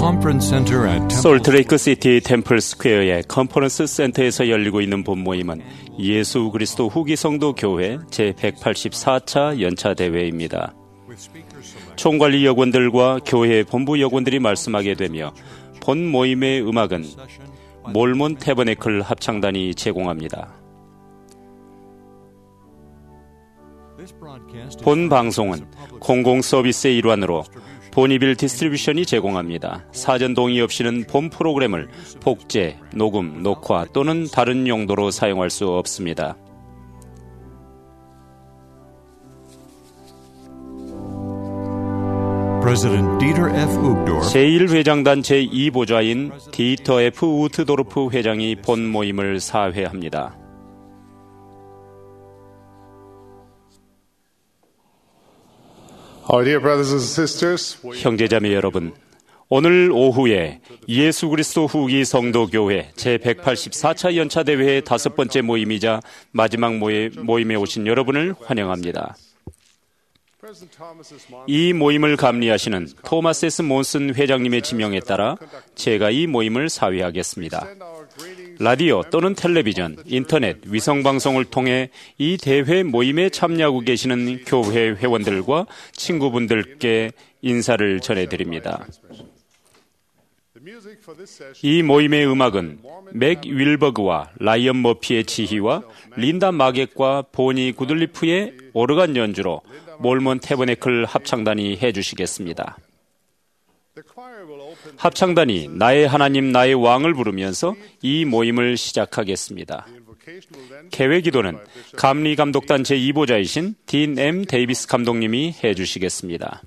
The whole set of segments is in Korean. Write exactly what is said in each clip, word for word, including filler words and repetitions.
솔트레이크 시티 템플 스퀘어의 컨퍼런스 센터에서 열리고 있는 본모임은 예수 그리스도 후기 성도 교회 제백팔십사 차 연차 대회입니다. 총관리 여관들과 교회 본부 여관들이 말씀하게 되며 본 모임의 음악은 몰몬 태버네클 합창단이 제공합니다. 본 방송은 공공 서비스의 일환으로 보니빌 디스트리뷰션이 제공합니다. 사전 동의 없이는 본 프로그램을 복제, 녹음, 녹화 또는 다른 용도로 사용할 수 없습니다. 제일 회장단 제이 보좌인 디터 F 우트도르프 회장이 본 모임을 사회합니다. Our dear brothers and sisters, 형제자매 여러분, 오늘 오후에 예수 그리스도 후기 성도교회 제백팔십사 차 연차 대회의 다섯 번째 모임이자 마지막 모임에 오신 여러분을 환영합니다. 이 모임을 감리하시는 토마스 에스 몬슨 회장님의 지명에 따라 제가 이 모임을 사회하겠습니다. 라디오 또는 텔레비전, 인터넷, 위성방송을 통해 이 대회 모임에 참여하고 계시는 교회 회원들과 친구분들께 인사를 전해드립니다. 이 모임의 음악은 맥 윌버그와 라이언 머피의 지휘와 린다 마겟과 보니 구들리프의 오르간 연주로 몰몬 태버네클 합창단이 해주시겠습니다. 합창단이 나의 하나님 나의 왕을 부르면서 이 모임을 시작하겠습니다. 개회 기도는 감리 감독단 제이 보좌이신 딘 엠 데이비스 감독님이 해주시겠습니다.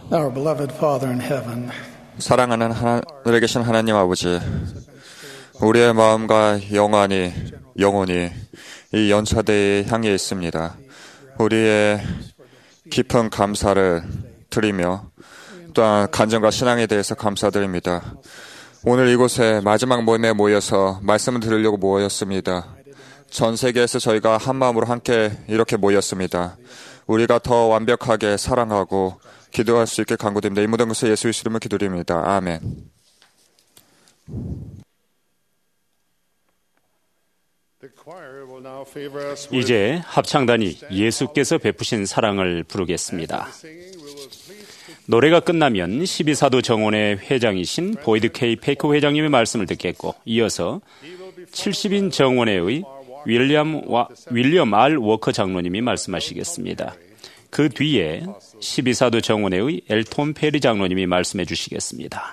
Our beloved Father in heaven, 사랑하는 하늘에 계신 하나님 아버지, 우리의 마음과 영안이, 영혼이 이 연차대에 향해 있습니다. 우리의 깊은 감사를 드리며 또한 간증과 신앙에 대해서 감사드립니다. 오늘 이곳에 마지막 모임에 모여서 말씀을 들으려고 모였습니다. 전 세계에서 저희가 한 마음으로 함께 이렇게 모였습니다. 우리가 더 완벽하게 사랑하고 기도할 수 있게 간구드립니다. 이 모든 것을 예수의 이름으로 기도드립니다. 아멘. 이제 합창단이 예수께서 베푸신 사랑을 부르겠습니다. 노래가 끝나면 십이 사도 정원의 회장이신 보이드 K. 페이커 회장님의 말씀을 듣겠고, 이어서 칠십 인 정원회의 윌리엄, 와, 윌리엄 R. 워커 장로님이 말씀하시겠습니다. 그 뒤에 십이 사도 정원회의 엘톤 페리 장로님이 말씀해 주시겠습니다.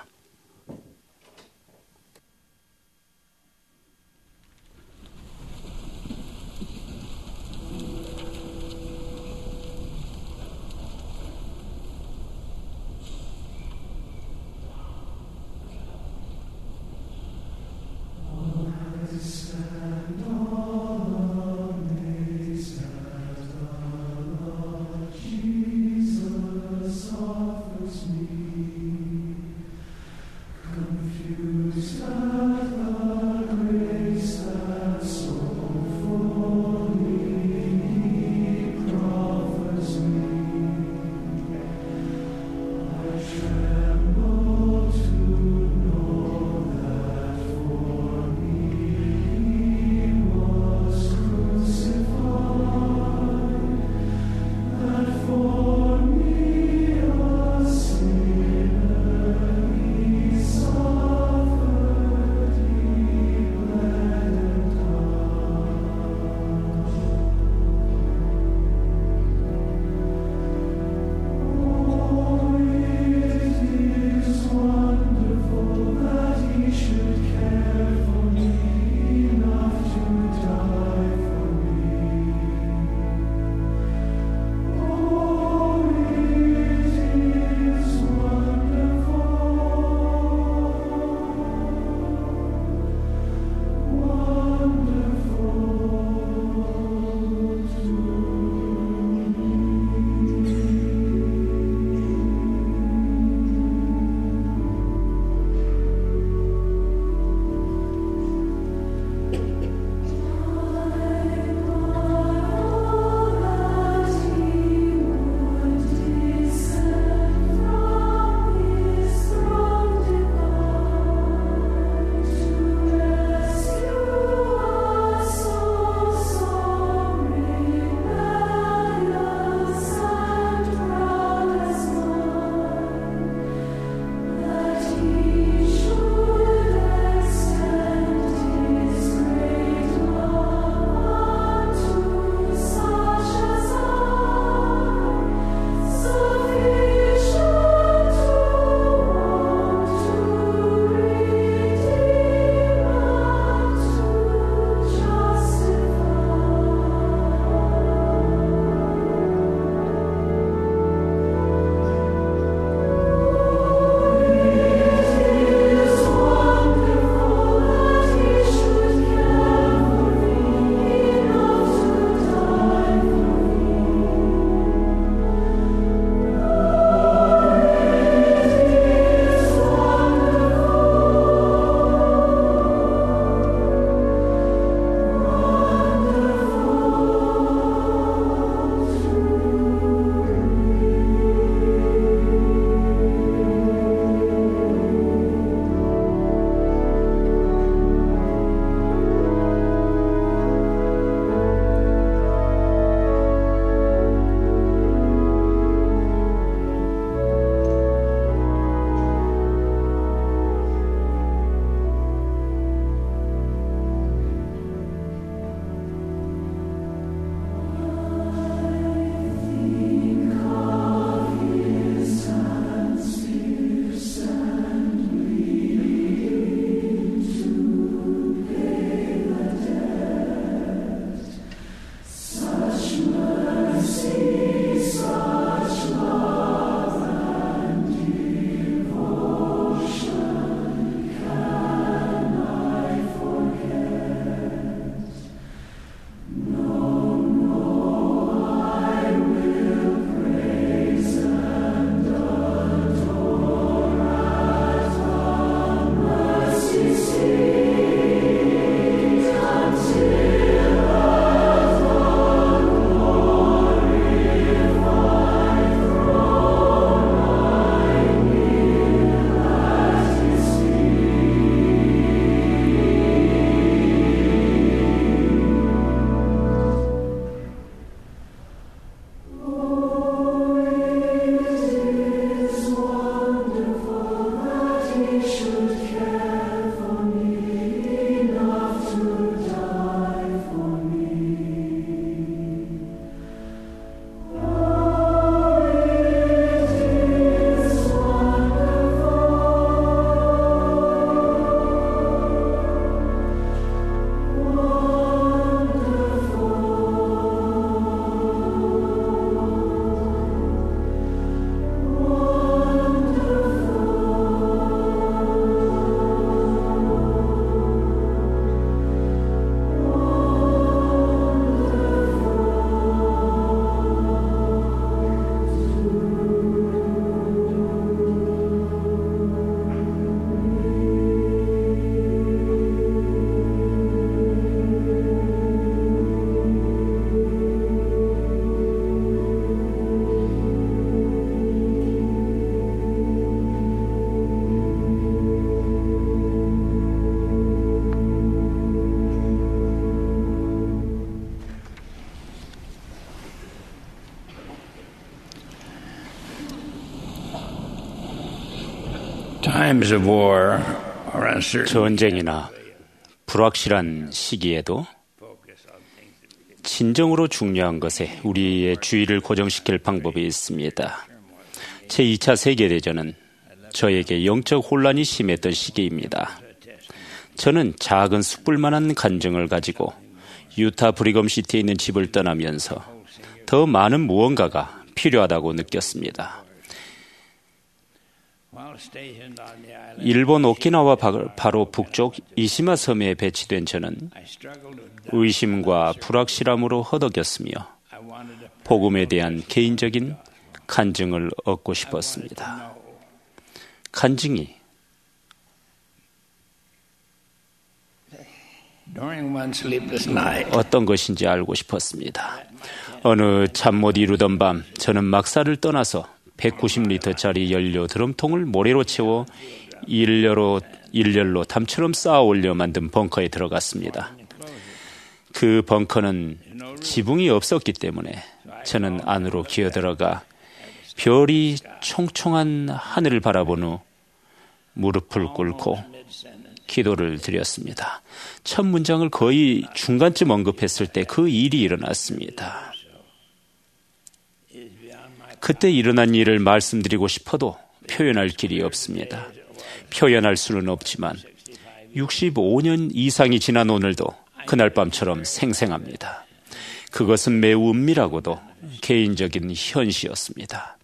times of war or uncertainty, 전쟁이나 불확실한 시기에도 진정으로 중요한 것에 우리의 주의를 고정시킬 방법이 있습니다. 제이 차 세계대전은 저에게 영적 혼란이 심했던 시기입니다. 저는 작은 숯불만한 간증을 가지고 유타 브리검시티에 있는 집을 떠나면서 더 많은 무언가가 필요하다고 느꼈습니다. 일본 오키나와 바로 북쪽 이시마 섬에 배치된 저는 의심과 불확실함으로 허덕였으며 복음에 대한 개인적인 간증을 얻고 싶었습니다. 간증이 어떤 것인지 알고 싶었습니다. 어느 잠 못 이루던 밤, 저는 막사를 떠나서 백구십 리터짜리 연료 드럼통을 모래로 채워 일렬로, 일렬로 담처럼 쌓아 올려 만든 벙커에 들어갔습니다. 그 벙커는 지붕이 없었기 때문에 저는 안으로 기어들어가 별이 총총한 하늘을 바라본 후 무릎을 꿇고 기도를 드렸습니다. 첫 문장을 거의 중간쯤 언급했을 때 그 일이 일어났습니다. 그때 일어난 일을 말씀드리고 싶어도 표현할 길이 없습니다. 표현할 수는 없지만 육십오 년 이상이 지난 오늘도 그날 밤처럼 생생합니다. 그것은 매우 은밀하고도 개인적인 현시였습니다.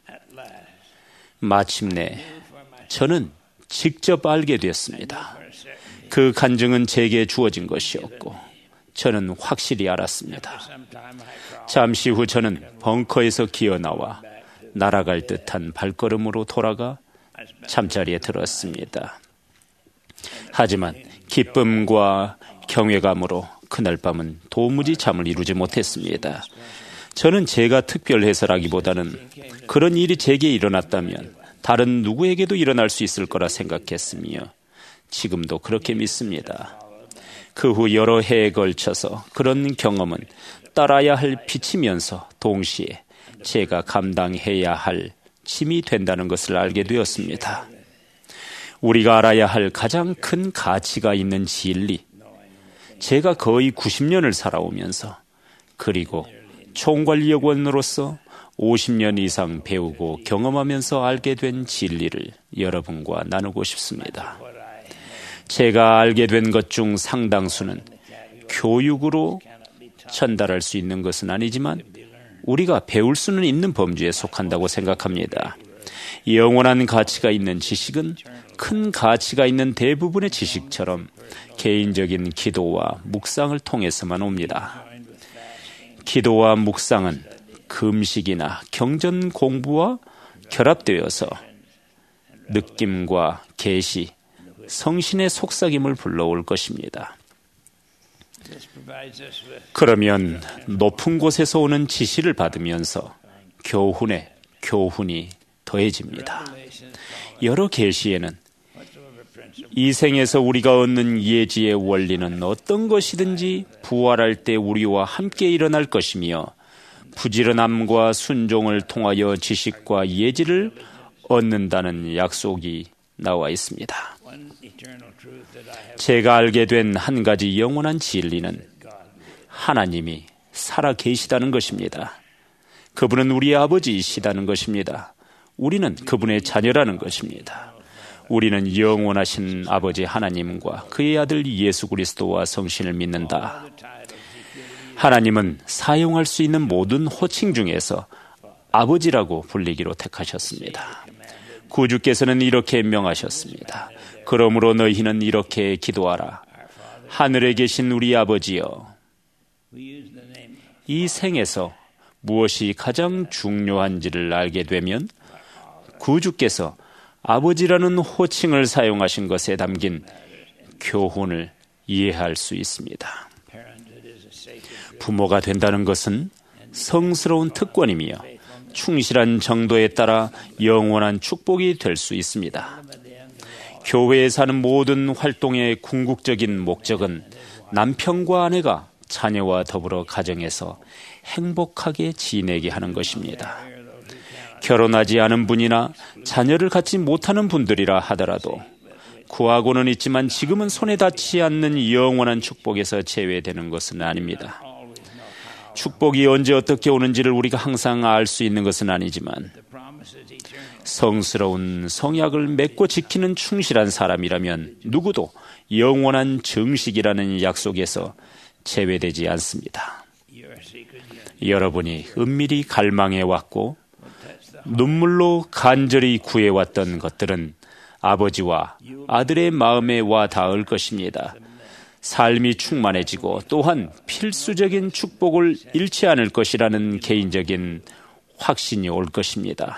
마침내 저는 직접 알게 되었습니다. 그 간증은 제게 주어진 것이었고 저는 확실히 알았습니다. 잠시 후 저는 벙커에서 기어나와 날아갈 듯한 발걸음으로 돌아가 잠자리에 들었습니다. 하지만 기쁨과 경외감으로 그날 밤은 도무지 잠을 이루지 못했습니다. 저는 제가 특별해서라기보다는 그런 일이 제게 일어났다면 다른 누구에게도 일어날 수 있을 거라 생각했으며 지금도 그렇게 믿습니다. 그 후 여러 해에 걸쳐서 그런 경험은 따라야 할 빛이면서 동시에 제가 감당해야 할 짐이 된다는 것을 알게 되었습니다. 우리가 알아야 할 가장 큰 가치가 있는 진리, 제가 거의 구십 년을 살아오면서 그리고 총괄역원으로서 오십 년 이상 배우고 경험하면서 알게 된 진리를 여러분과 나누고 싶습니다. 제가 알게 된 것 중 상당수는 교육으로 전달할 수 있는 것은 아니지만 우리가 배울 수는 있는 범주에 속한다고 생각합니다. 영원한 가치가 있는 지식은 큰 가치가 있는 대부분의 지식처럼 개인적인 기도와 묵상을 통해서만 옵니다. 기도와 묵상은 금식이나 경전 공부와 결합되어서 느낌과 계시, 성신의 속삭임을 불러올 것입니다. 그러면 높은 곳에서 오는 지시를 받으면서 교훈에 교훈이 더해집니다. 여러 계시에는 이 생에서 우리가 얻는 예지의 원리는 어떤 것이든지 부활할 때 우리와 함께 일어날 것이며 부지런함과 순종을 통하여 지식과 예지를 얻는다는 약속이 나와 있습니다. 제가 알게 된 한 가지 영원한 진리는 하나님이 살아 계시다는 것입니다. 그분은 우리의 아버지이시다는 것입니다. 우리는 그분의 자녀라는 것입니다. 우리는 영원하신 아버지 하나님과 그의 아들 예수 그리스도와 성신을 믿는다. 하나님은 사용할 수 있는 모든 호칭 중에서 아버지라고 불리기로 택하셨습니다. 구주께서는 이렇게 명하셨습니다. 그러므로 너희는 이렇게 기도하라. 하늘에 계신 우리 아버지여. 이 생에서 무엇이 가장 중요한지를 알게 되면 구주께서 아버지라는 호칭을 사용하신 것에 담긴 교훈을 이해할 수 있습니다. 부모가 된다는 것은 성스러운 특권이며 충실한 정도에 따라 영원한 축복이 될 수 있습니다. 교회에서 하는 모든 활동의 궁극적인 목적은 남편과 아내가 자녀와 더불어 가정에서 행복하게 지내게 하는 것입니다. 결혼하지 않은 분이나 자녀를 갖지 못하는 분들이라 하더라도 구하고는 있지만 지금은 손에 닿지 않는 영원한 축복에서 제외되는 것은 아닙니다. 축복이 언제 어떻게 오는지를 우리가 항상 알 수 있는 것은 아니지만 성스러운 성약을 맺고 지키는 충실한 사람이라면 누구도 영원한 정식이라는 약속에서 제외되지 않습니다. 여러분이 은밀히 갈망해왔고 눈물로 간절히 구해왔던 것들은 아버지와 아들의 마음에 와 닿을 것입니다. 삶이 충만해지고 또한 필수적인 축복을 잃지 않을 것이라는 개인적인 확신이 올 것입니다.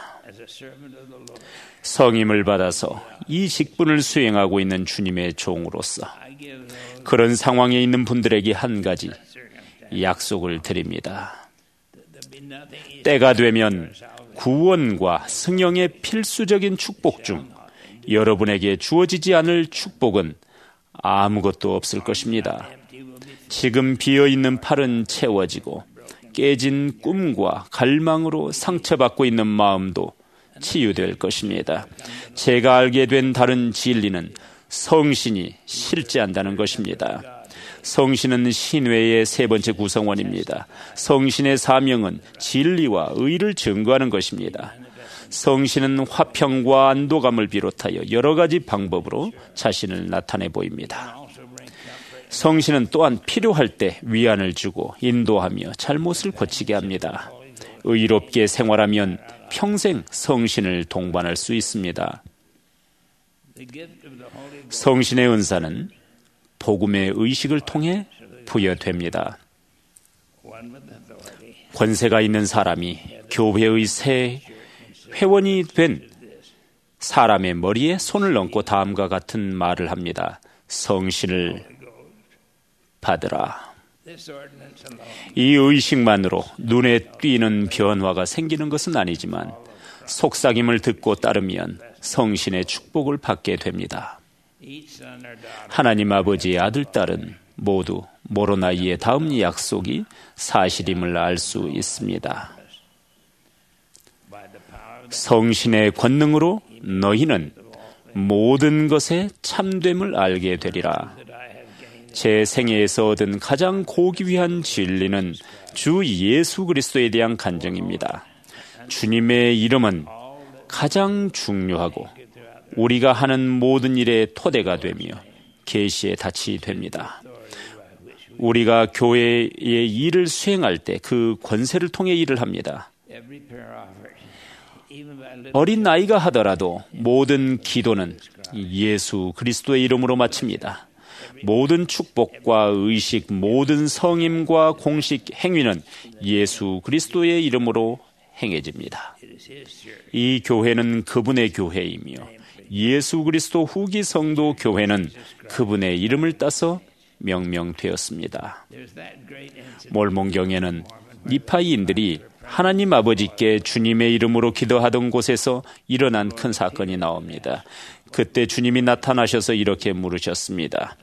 성임을 받아서 이 직분을 수행하고 있는 주님의 종으로서 그런 상황에 있는 분들에게 한 가지 약속을 드립니다. 때가 되면 구원과 승영의 필수적인 축복 중 여러분에게 주어지지 않을 축복은 아무것도 없을 것입니다. 지금 비어있는 팔은 채워지고 깨진 꿈과 갈망으로 상처받고 있는 마음도 치유될 것입니다. 제가 알게 된 다른 진리는 성신이 실제한다는 것입니다. 성신은 신회의 세 번째 구성원입니다. 성신의 사명은 진리와 의를 증거하는 것입니다. 성신은 화평과 안도감을 비롯하여 여러 가지 방법으로 자신을 나타내 보입니다. 성신은 또한 필요할 때 위안을 주고 인도하며 잘못을 고치게 합니다. 의롭게 생활하면 평생 성신을 동반할 수 있습니다. 성신의 은사는 복음의 의식을 통해 부여됩니다. 권세가 있는 사람이 교회의 새 회원이 된 사람의 머리에 손을 얹고 다음과 같은 말을 합니다. 성신을 받으라. 이 의식만으로 눈에 띄는 변화가 생기는 것은 아니지만 속삭임을 듣고 따르면 성신의 축복을 받게 됩니다. 하나님 아버지의 아들, 딸은 모두 모로나이의 다음 약속이 사실임을 알 수 있습니다. 성신의 권능으로 너희는 모든 것의 참됨을 알게 되리라. 제 생애에서 얻은 가장 고귀한 진리는 주 예수 그리스도에 대한 간증입니다. 주님의 이름은 가장 중요하고 우리가 하는 모든 일의 토대가 되며 계시의 닻이 됩니다. 우리가 교회의 일을 수행할 때 그 권세를 통해 일을 합니다. 어린 나이가 하더라도 모든 기도는 예수 그리스도의 이름으로 마칩니다. 모든 축복과 의식, 모든 성임과 공식 행위는 예수 그리스도의 이름으로 행해집니다. 이 교회는 그분의 교회이며 예수 그리스도 후기 성도 교회는 그분의 이름을 따서 명명되었습니다. 몰몬경에는 니파이인들이 하나님 아버지께 주님의 이름으로 기도하던 곳에서 일어난 큰 사건이 나옵니다. 그때 주님이 나타나셔서 이렇게 물으셨습니다.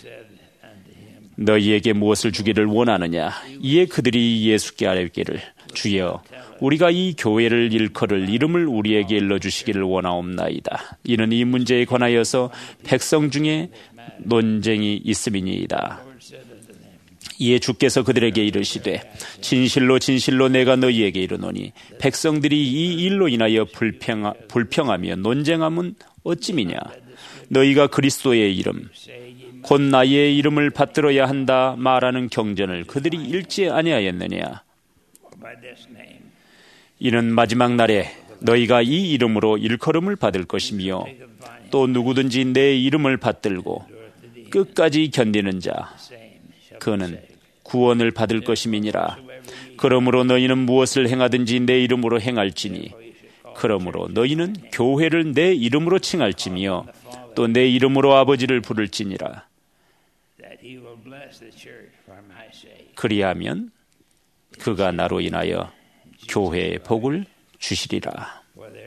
너희에게 무엇을 주기를 원하느냐? 이에 그들이 예수께 아뢰기를 주여 우리가 이 교회를 일컬을 이름을 우리에게 일러주시기를 원하옵나이다. 이는 이 문제에 관하여서 백성 중에 논쟁이 있음이니이다. 이에 주께서 그들에게 이르시되 진실로 진실로 내가 너희에게 이르노니 백성들이 이 일로 인하여 불평하, 불평하며 논쟁함은 어찌미냐? 너희가 그리스도의 이름 곧 나의 이름을 받들어야 한다 말하는 경전을 그들이 읽지 아니하였느냐? 이는 마지막 날에 너희가 이 이름으로 일컬음을 받을 것이며 또 누구든지 내 이름을 받들고 끝까지 견디는 자 그는 구원을 받을 것임이니라. 그러므로 너희는 무엇을 행하든지 내 이름으로 행할지니 그러므로 너희는 교회를 내 이름으로 칭할지며 또 내 이름으로 아버지를 부를지니라. 그리하면 그가 나로 인하여 교회의 복을 주시리라.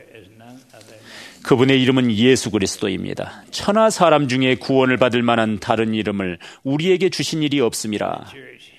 그분의 이름은 예수 그리스도입니다. 천하 사람 중에 구원을 받을 만한 다른 이름을 우리에게 주신 일이 없음이라.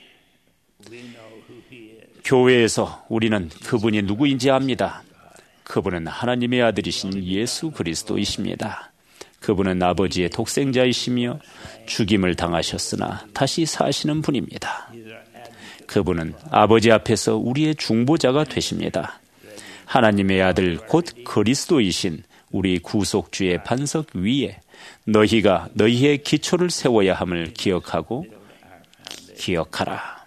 교회에서 우리는 그분이 누구인지 압니다. 그분은 하나님의 아들이신 예수 그리스도이십니다. 그분은 아버지의 독생자이시며 죽임을 당하셨으나 다시 사시는 분입니다. 그분은 아버지 앞에서 우리의 중보자가 되십니다. 하나님의 아들 곧 그리스도이신 우리 구속주의 반석 위에 너희가 너희의 기초를 세워야 함을 기억하고 기억하라.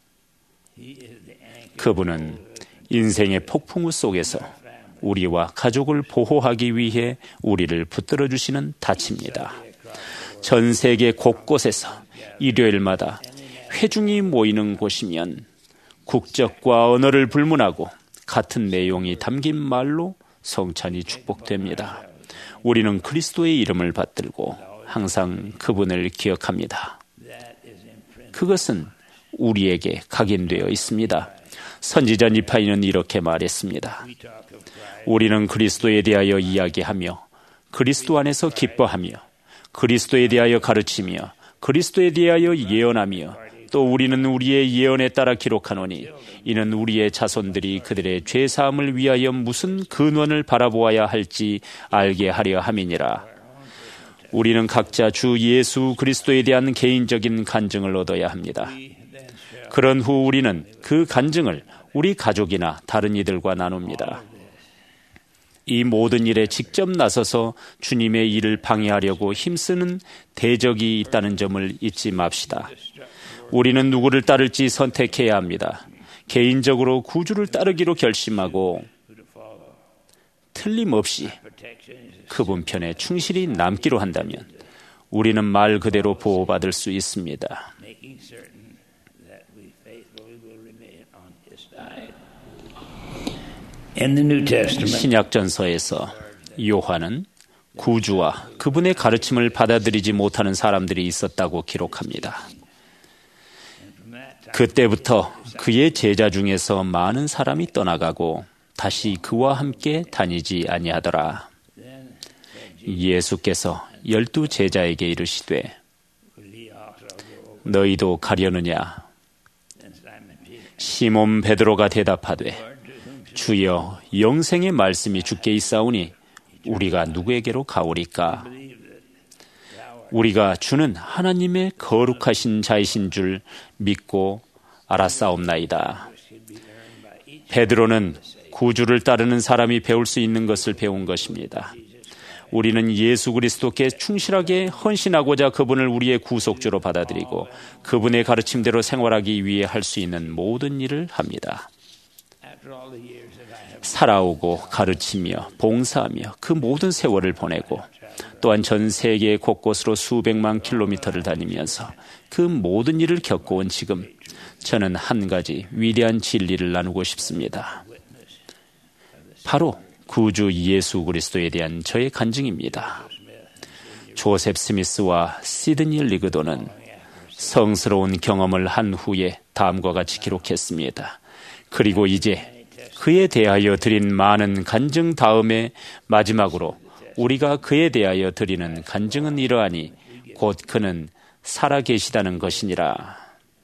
그분은 인생의 폭풍우 속에서 우리와 가족을 보호하기 위해 우리를 붙들어 주시는 닻입니다. 전 세계 곳곳에서 일요일마다 회중이 모이는 곳이면 국적과 언어를 불문하고 같은 내용이 담긴 말로 성찬이 축복됩니다. 우리는 그리스도의 이름을 받들고 항상 그분을 기억합니다. 그것은 우리에게 각인되어 있습니다. 선지자 니파이는 이렇게 말했습니다. 우리는 그리스도에 대하여 이야기하며 그리스도 안에서 기뻐하며 그리스도에 대하여 가르치며 그리스도에 대하여 예언하며 또 우리는 우리의 예언에 따라 기록하노니 이는 우리의 자손들이 그들의 죄사함을 위하여 무슨 근원을 바라보아야 할지 알게 하려 함이니라. 우리는 각자 주 예수 그리스도에 대한 개인적인 간증을 얻어야 합니다. 그런 후 우리는 그 간증을 우리 가족이나 다른 이들과 나눕니다. 이 모든 일에 직접 나서서 주님의 일을 방해하려고 힘쓰는 대적이 있다는 점을 잊지 맙시다. 우리는 누구를 따를지 선택해야 합니다. 개인적으로 구주를 따르기로 결심하고 틀림없이 그분 편에 충실히 남기로 한다면 우리는 말 그대로 보호받을 수 있습니다. 신약전서에서 요한은 구주와 그분의 가르침을 받아들이지 못하는 사람들이 있었다고 기록합니다. 그때부터 그의 제자 중에서 많은 사람이 떠나가고 다시 그와 함께 다니지 아니하더라. 예수께서 열두 제자에게 이르시되 너희도 가려느냐? 시몬 베드로가 대답하되 주여 영생의 말씀이 주께 있사오니 우리가 누구에게로 가오리까? 우리가 주는 하나님의 거룩하신 자이신 줄 믿고 알았사옵나이다. 베드로는 구주를 따르는 사람이 배울 수 있는 것을 배운 것입니다. 우리는 예수 그리스도께 충실하게 헌신하고자 그분을 우리의 구속주로 받아들이고 그분의 가르침대로 생활하기 위해 할 수 있는 모든 일을 합니다. 살아오고 가르치며 봉사하며 그 모든 세월을 보내고 또한 전 세계 곳곳으로 수백만 킬로미터를 다니면서 그 모든 일을 겪어온 지금 저는 한 가지 위대한 진리를 나누고 싶습니다. 바로 구주 예수 그리스도에 대한 저의 간증입니다. 조셉 스미스와 시드니 리그도는 성스러운 경험을 한 후에 다음과 같이 기록했습니다. 그리고 이제 그에 대하여 드린 많은 간증 다음에 마지막으로 우리가 그에 대하여 드리는 간증은 이러하니 곧 그는 살아계시다는 것이니라.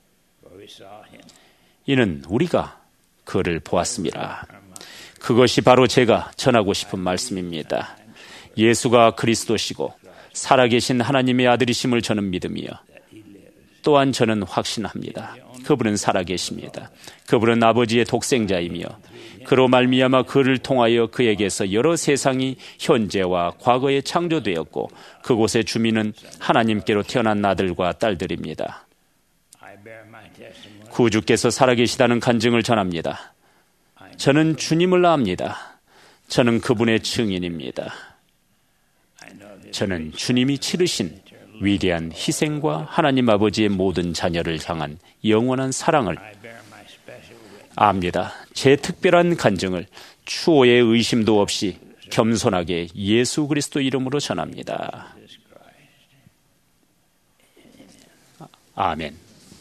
이는 우리가 그를 보았습니다. 그것이 바로 제가 전하고 싶은 말씀입니다. 예수가 그리스도시고 살아계신 하나님의 아들이심을 저는 믿으며 또한 저는 확신합니다. 그분은 살아계십니다. 그분은 아버지의 독생자이며 그로 말미암아 그를 통하여 그에게서 여러 세상이 현재와 과거에 창조되었고 그곳의 주민은 하나님께로 태어난 아들과 딸들입니다. 구주께서 살아계시다는 간증을 전합니다. 저는 주님을 압니다. 저는 그분의 증인입니다. 저는 주님이 치르신 위대한 희생과 하나님 아버지의 모든 자녀를 향한 영원한 사랑을 압니다. 제 특별한 간증을 추호의 의심도 없이 겸손하게 예수 그리스도 이름으로 전합니다. 아멘.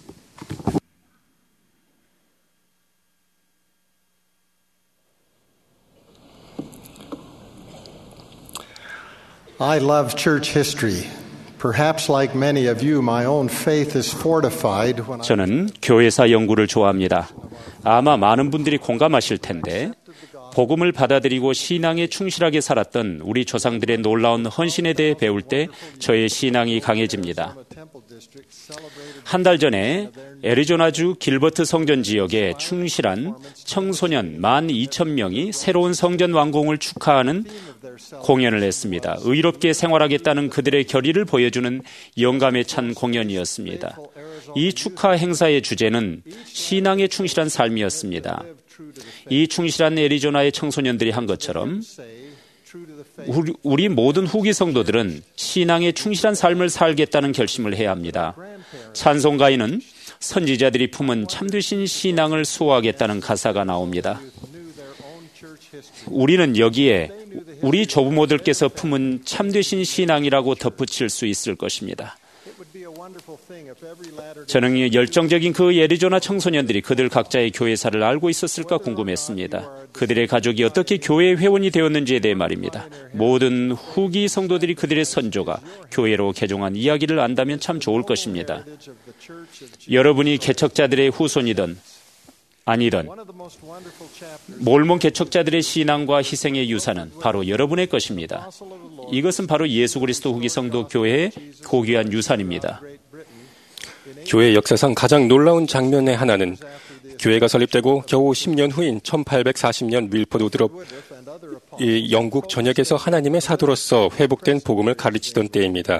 I love church history. Perhaps like many of you, my own faith is fortified when I... 저는 교회사 연구를 좋아합니다. 아마 많은 분들이 공감하실 텐데 복음을 받아들이고 신앙에 충실하게 살았던 우리 조상들의 놀라운 헌신에 대해 배울 때 저의 신앙이 강해집니다. 한 달 전에 애리조나주 길버트 성전 지역에 충실한 청소년 만 이천 명이 새로운 성전 완공을 축하하는 공연을 했습니다. 의롭게 생활하겠다는 그들의 결의를 보여주는 영감에 찬 공연이었습니다. 이 축하 행사의 주제는 신앙에 충실한 삶이었습니다. 이 충실한 애리조나의 청소년들이 한 것처럼 우리, 우리 모든 후기 성도들은 신앙에 충실한 삶을 살겠다는 결심을 해야 합니다. 찬송가에는 선지자들이 품은 참되신 신앙을 수호하겠다는 가사가 나옵니다. 우리는 여기에 우리 조부모들께서 품은 참되신 신앙이라고 덧붙일 수 있을 것입니다. 저는 열정적인 그 애리조나 청소년들이 그들 각자의 교회사를 알고 있었을까 궁금했습니다. 그들의 가족이 어떻게 교회 회원이 되었는지에 대해 말입니다. 모든 후기 성도들이 그들의 선조가 교회로 개종한 이야기를 안다면 참 좋을 것입니다. 여러분이 개척자들의 후손이든 아니든 몰몬 개척자들의 신앙과 희생의 유산은 바로 여러분의 것입니다. 이것은 바로 예수 그리스도 후기 성도 교회의 고귀한 유산입니다. 교회 역사상 가장 놀라운 장면의 하나는 교회가 설립되고 겨우 십 년 후인 천팔백사십 년 윌포드 우드롭 이 영국 전역에서 하나님의 사도로서 회복된 복음을 가르치던 때입니다.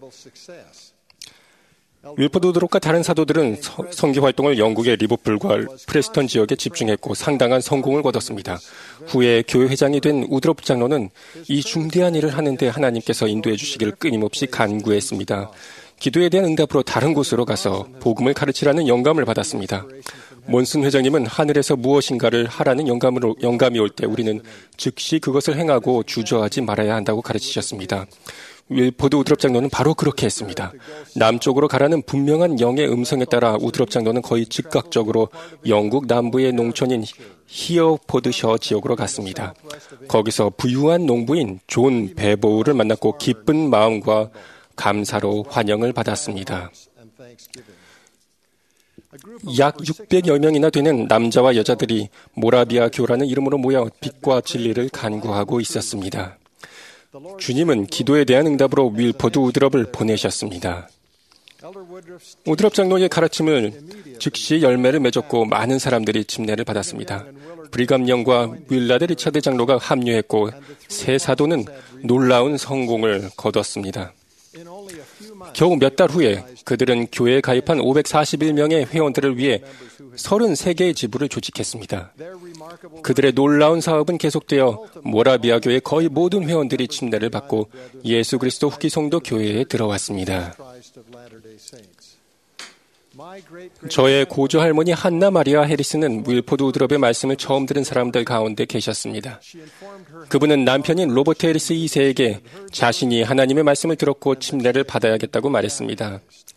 윌포드 우드롭과 다른 사도들은 서, 선교 활동을 영국의 리버풀과 프레스턴 지역에 집중했고 상당한 성공을 거뒀습니다. 후에 교회 회장이 된 우드롭 장로는 이 중대한 일을 하는데 하나님께서 인도해 주시기를 끊임없이 간구했습니다. 기도에 대한 응답으로 다른 곳으로 가서 복음을 가르치라는 영감을 받았습니다. 몬슨 회장님은 하늘에서 무엇인가를 하라는 영감으로, 영감이 올 때 우리는 즉시 그것을 행하고 주저하지 말아야 한다고 가르치셨습니다. 윌포드 우드롭 장로는 바로 그렇게 했습니다. 남쪽으로 가라는 분명한 영의 음성에 따라 우드롭 장로는 거의 즉각적으로 영국 남부의 농촌인 히어포드셔 지역으로 갔습니다. 거기서 부유한 농부인 존 베보우를 만났고 기쁜 마음과 감사로 환영을 받았습니다. 약 육백여 명이나 되는 남자와 여자들이 모라비아 교라는 이름으로 모여 빛과 진리를 간구하고 있었습니다. 주님은 기도에 대한 응답으로 윌포드 우드롭을 보내셨습니다. 우드롭 장로의 가르침을 즉시 열매를 맺었고 많은 사람들이 침례를 받았습니다. 브리감 영과 윌라드 리차드 장로가 합류했고 새 사도는 놀라운 성공을 거뒀습니다. 겨우 몇 달 후에 그들은 교회에 가입한 오백사십일 명의 회원들을 위해 서른세 개의 지부를 조직했습니다. 그들의 놀라운 사업은 계속되어 모라비아 교회 거의 모든 회원들이 침례를 받고 예수 그리스도 후기 성도 교회에 들어왔습니다. 저의 고조 할머니 한나 마리아 해리스는 윌포드 우드롭의 말씀을 처음 들은 사람들 가운데 계셨습니다. 그분은 남편인 로버트 해리스 이 세에게 자신이 하나님의 말씀을 들었고 침례를 받아야겠다고 말했습니다.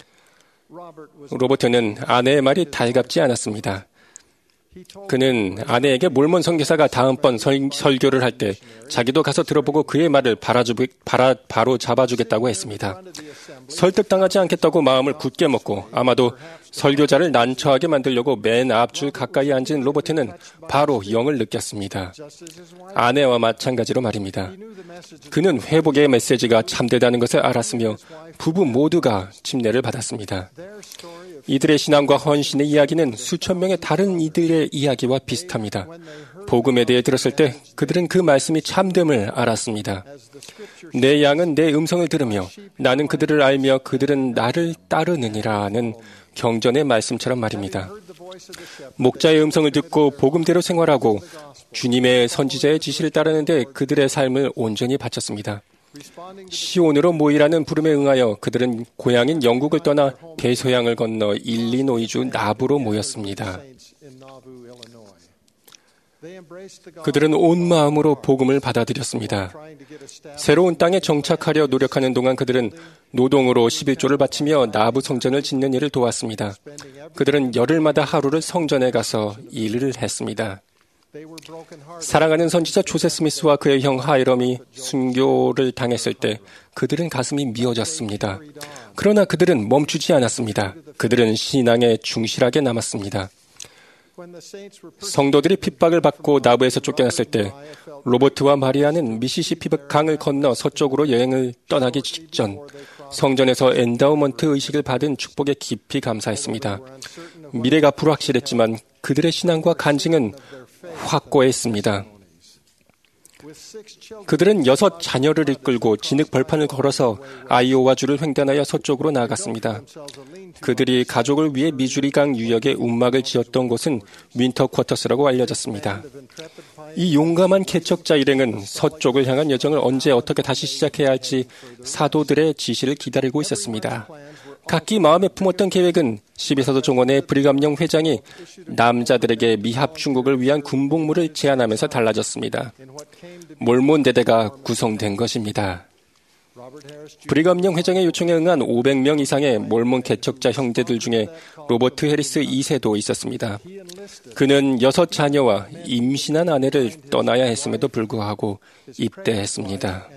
로버트는 아내의 말이 달갑지 않았습니다. 그는 아내에게 몰몬 선교사가 다음번 설, 설교를 할 때 자기도 가서 들어보고 그의 말을 바라주, 바라, 바로 잡아주겠다고 했습니다. 설득당하지 않겠다고 마음을 굳게 먹고 아마도 설교자를 난처하게 만들려고 맨 앞줄 가까이 앉은 로버트는 바로 영을 느꼈습니다. 아내와 마찬가지로 말입니다. 그는 회복의 메시지가 참되다는 것을 알았으며 부부 모두가 침례를 받았습니다. 이들의 신앙과 헌신의 이야기는 수천 명의 다른 이들의 이야기와 비슷합니다. 복음에 대해 들었을 때 그들은 그 말씀이 참됨을 알았습니다. 내 양은 내 음성을 들으며 나는 그들을 알며 그들은 나를 따르느니라는 경전의 말씀처럼 말입니다. 목자의 음성을 듣고 복음대로 생활하고 주님의 선지자의 지시를 따르는데 그들의 삶을 온전히 바쳤습니다. 시온으로 모이라는 부름에 응하여 그들은 고향인 영국을 떠나 대서양을 건너 일리노이주 나부로 모였습니다. 그들은 온 마음으로 복음을 받아들였습니다. 새로운 땅에 정착하려 노력하는 동안 그들은 노동으로 십일조를 바치며 나부 성전을 짓는 일을 도왔습니다. 그들은 열흘마다 하루를 성전에 가서 일을 했습니다. 사랑하는 선지자 조세 스미스와 그의 형 하이럼이 순교를 당했을 때 그들은 가슴이 미어졌습니다. 그러나 그들은 멈추지 않았습니다. 그들은 신앙에 충실하게 남았습니다. 성도들이 핍박을 받고 나부에서 쫓겨났을 때 로버트와 마리아는 미시시피 강을 건너 서쪽으로 여행을 떠나기 직전 성전에서 엔다우먼트 의식을 받은 축복에 깊이 감사했습니다. 미래가 불확실했지만 그들의 신앙과 간증은 확고했습니다. 그들은 여섯 자녀를 이끌고 진흙 벌판을 걸어서 아이오와주를 횡단하여 서쪽으로 나아갔습니다. 그들이 가족을 위해 미주리강 유역에 움막을 지었던 곳은 윈터 쿼터스라고 알려졌습니다. 이 용감한 개척자 일행은 서쪽을 향한 여정을 언제 어떻게 다시 시작해야 할지 사도들의 지시를 기다리고 있었습니다. 각기 마음에 품었던 계획은 십이사도 종원의 브리감령 회장이 남자들에게 미합 중국을 위한 군복무를 제안하면서 달라졌습니다. 몰몬 대대가 구성된 것입니다. 브리감령 회장의 요청에 응한 오백 명 이상의 몰몬 개척자 형제들 중에 로버트 해리스 이 세도 있었습니다. 그는 여섯 자녀와 임신한 아내를 떠나야 했음에도 불구하고 입대했습니다.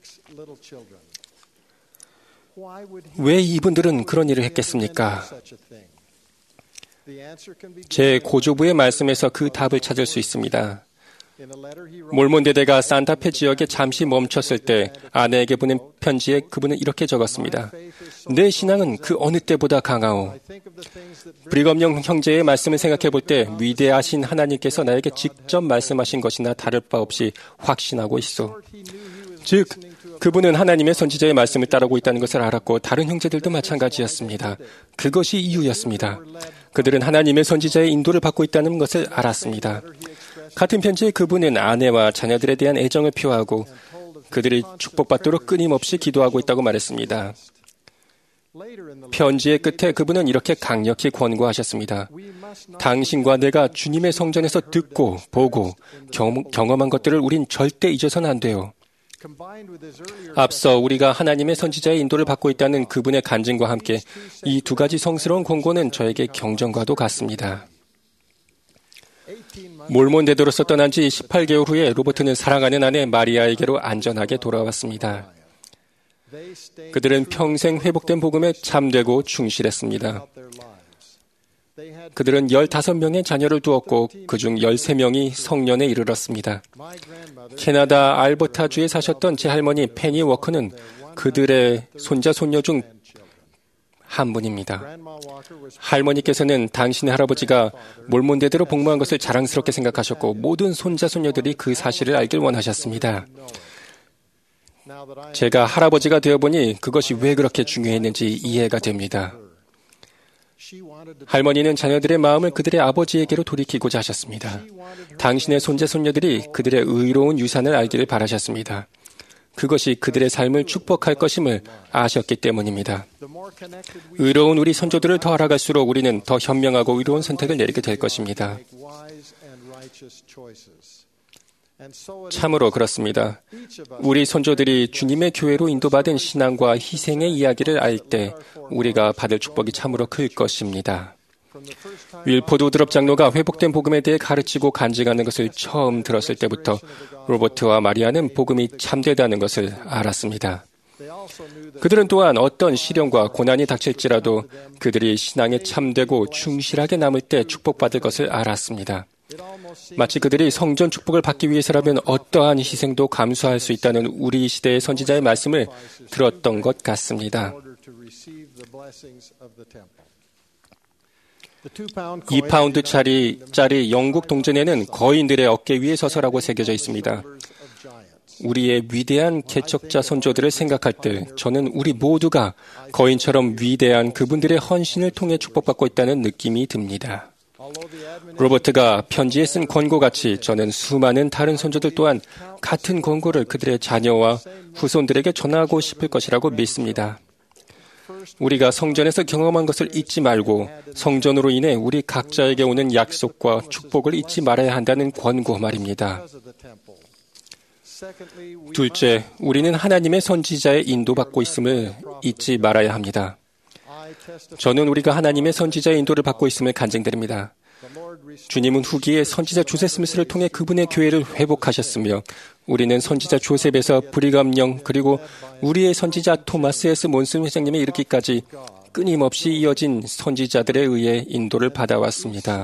왜 이분들은 그런 일을 했겠습니까? 제 고조부의 말씀에서 그 답을 찾을 수 있습니다. 몰몬 대대가 산타페 지역에 잠시 멈췄을 때 아내에게 보낸 편지에 그분은 이렇게 적었습니다. 내 신앙은 그 어느 때보다 강하오. 브리검령 형제의 말씀을 생각해 볼 때 위대하신 하나님께서 나에게 직접 말씀하신 것이나 다를 바 없이 확신하고 있어. 즉, 그분은 하나님의 선지자의 말씀을 따르고 있다는 것을 알았고 다른 형제들도 마찬가지였습니다. 그것이 이유였습니다. 그들은 하나님의 선지자의 인도를 받고 있다는 것을 알았습니다. 같은 편지에 그분은 아내와 자녀들에 대한 애정을 표하고 그들이 축복받도록 끊임없이 기도하고 있다고 말했습니다. 편지의 끝에 그분은 이렇게 강력히 권고하셨습니다. 당신과 내가 주님의 성전에서 듣고 보고 경, 경험한 것들을 우린 절대 잊어서는 안 돼요. 앞서 우리가 하나님의 선지자의 인도를 받고 있다는 그분의 간증과 함께 이 두 가지 성스러운 권고는 저에게 경전과도 같습니다. 몰몬 대도로서 떠난 지 십팔 개월 후에 로버트는 사랑하는 아내 마리아에게로 안전하게 돌아왔습니다. 그들은 평생 회복된 복음에 참되고 충실했습니다. 그들은 열다섯 명의 자녀를 두었고 그중 열세 명이 성년에 이르렀습니다. 캐나다 알버타주에 사셨던 제 할머니 페니 워커는 그들의 손자 손녀 중 한 분입니다. 할머니께서는 당신의 할아버지가 몰몬대대로 복무한 것을 자랑스럽게 생각하셨고 모든 손자 손녀들이 그 사실을 알길 원하셨습니다. 제가 할아버지가 되어보니 그것이 왜 그렇게 중요했는지 이해가 됩니다. 할머니는 자녀들의 마음을 그들의 아버지에게로 돌이키고자 하셨습니다. 당신의 손자 손녀들이 그들의 의로운 유산을 알기를 바라셨습니다. 그것이 그들의 삶을 축복할 것임을 아셨기 때문입니다. 의로운 우리 선조들을 더 알아갈수록 우리는 더 현명하고 의로운 선택을 내리게 될 것입니다. 참으로 그렇습니다. 우리 선조들이 주님의 교회로 인도받은 신앙과 희생의 이야기를 알 때 우리가 받을 축복이 참으로 클 것입니다. 윌포드 우드럽 장로가 회복된 복음에 대해 가르치고 간증하는 것을 처음 들었을 때부터 로버트와 마리아는 복음이 참되다는 것을 알았습니다. 그들은 또한 어떤 시련과 고난이 닥칠지라도 그들이 신앙에 참되고 충실하게 남을 때 축복받을 것을 알았습니다. 마치 그들이 성전 축복을 받기 위해서라면 어떠한 희생도 감수할 수 있다는 우리 시대의 선지자의 말씀을 들었던 것 같습니다. 이 파운드짜리 짜리 영국 동전에는 거인들의 어깨 위에 서서라고 새겨져 있습니다. 우리의 위대한 개척자 선조들을 생각할 때 저는 우리 모두가 거인처럼 위대한 그분들의 헌신을 통해 축복받고 있다는 느낌이 듭니다. 로버트가 편지에 쓴 권고같이 저는 수많은 다른 선조들 또한 같은 권고를 그들의 자녀와 후손들에게 전하고 싶을 것이라고 믿습니다. 우리가 성전에서 경험한 것을 잊지 말고 성전으로 인해 우리 각자에게 오는 약속과 축복을 잊지 말아야 한다는 권고 말입니다. 둘째, 우리는 하나님의 선지자의 인도받고 있음을 잊지 말아야 합니다. 저는 우리가 하나님의 선지자의 인도를 받고 있음을 간증드립니다. 주님은 후기에 선지자 조셉 스미스를 통해 그분의 교회를 회복하셨으며 우리는 선지자 조셉에서 브리감령 그리고 우리의 선지자 토마스 에스 몬슨 회장님에 이르기까지 끊임없이 이어진 선지자들에 의해 인도를 받아왔습니다.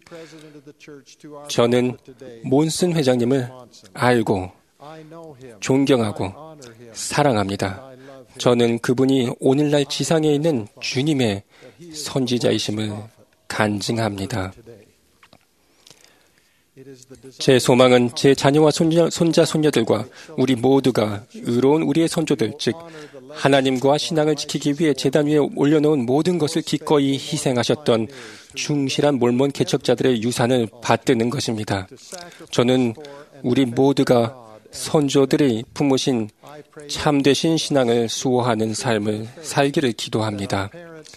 저는 몬슨 회장님을 알고 존경하고 사랑합니다. 저는 그분이 오늘날 지상에 있는 주님의 선지자이심을 간증합니다. 제 소망은 제 자녀와 손자, 손자, 손녀들과 우리 모두가 의로운 우리의 선조들, 즉 하나님과 신앙을 지키기 위해 제단 위에 올려놓은 모든 것을 기꺼이 희생하셨던 충실한 몰몬 개척자들의 유산을 받드는 것입니다. 저는 우리 모두가 선조들이 품으신 참되신 신앙을 수호하는 삶을 살기를 기도합니다.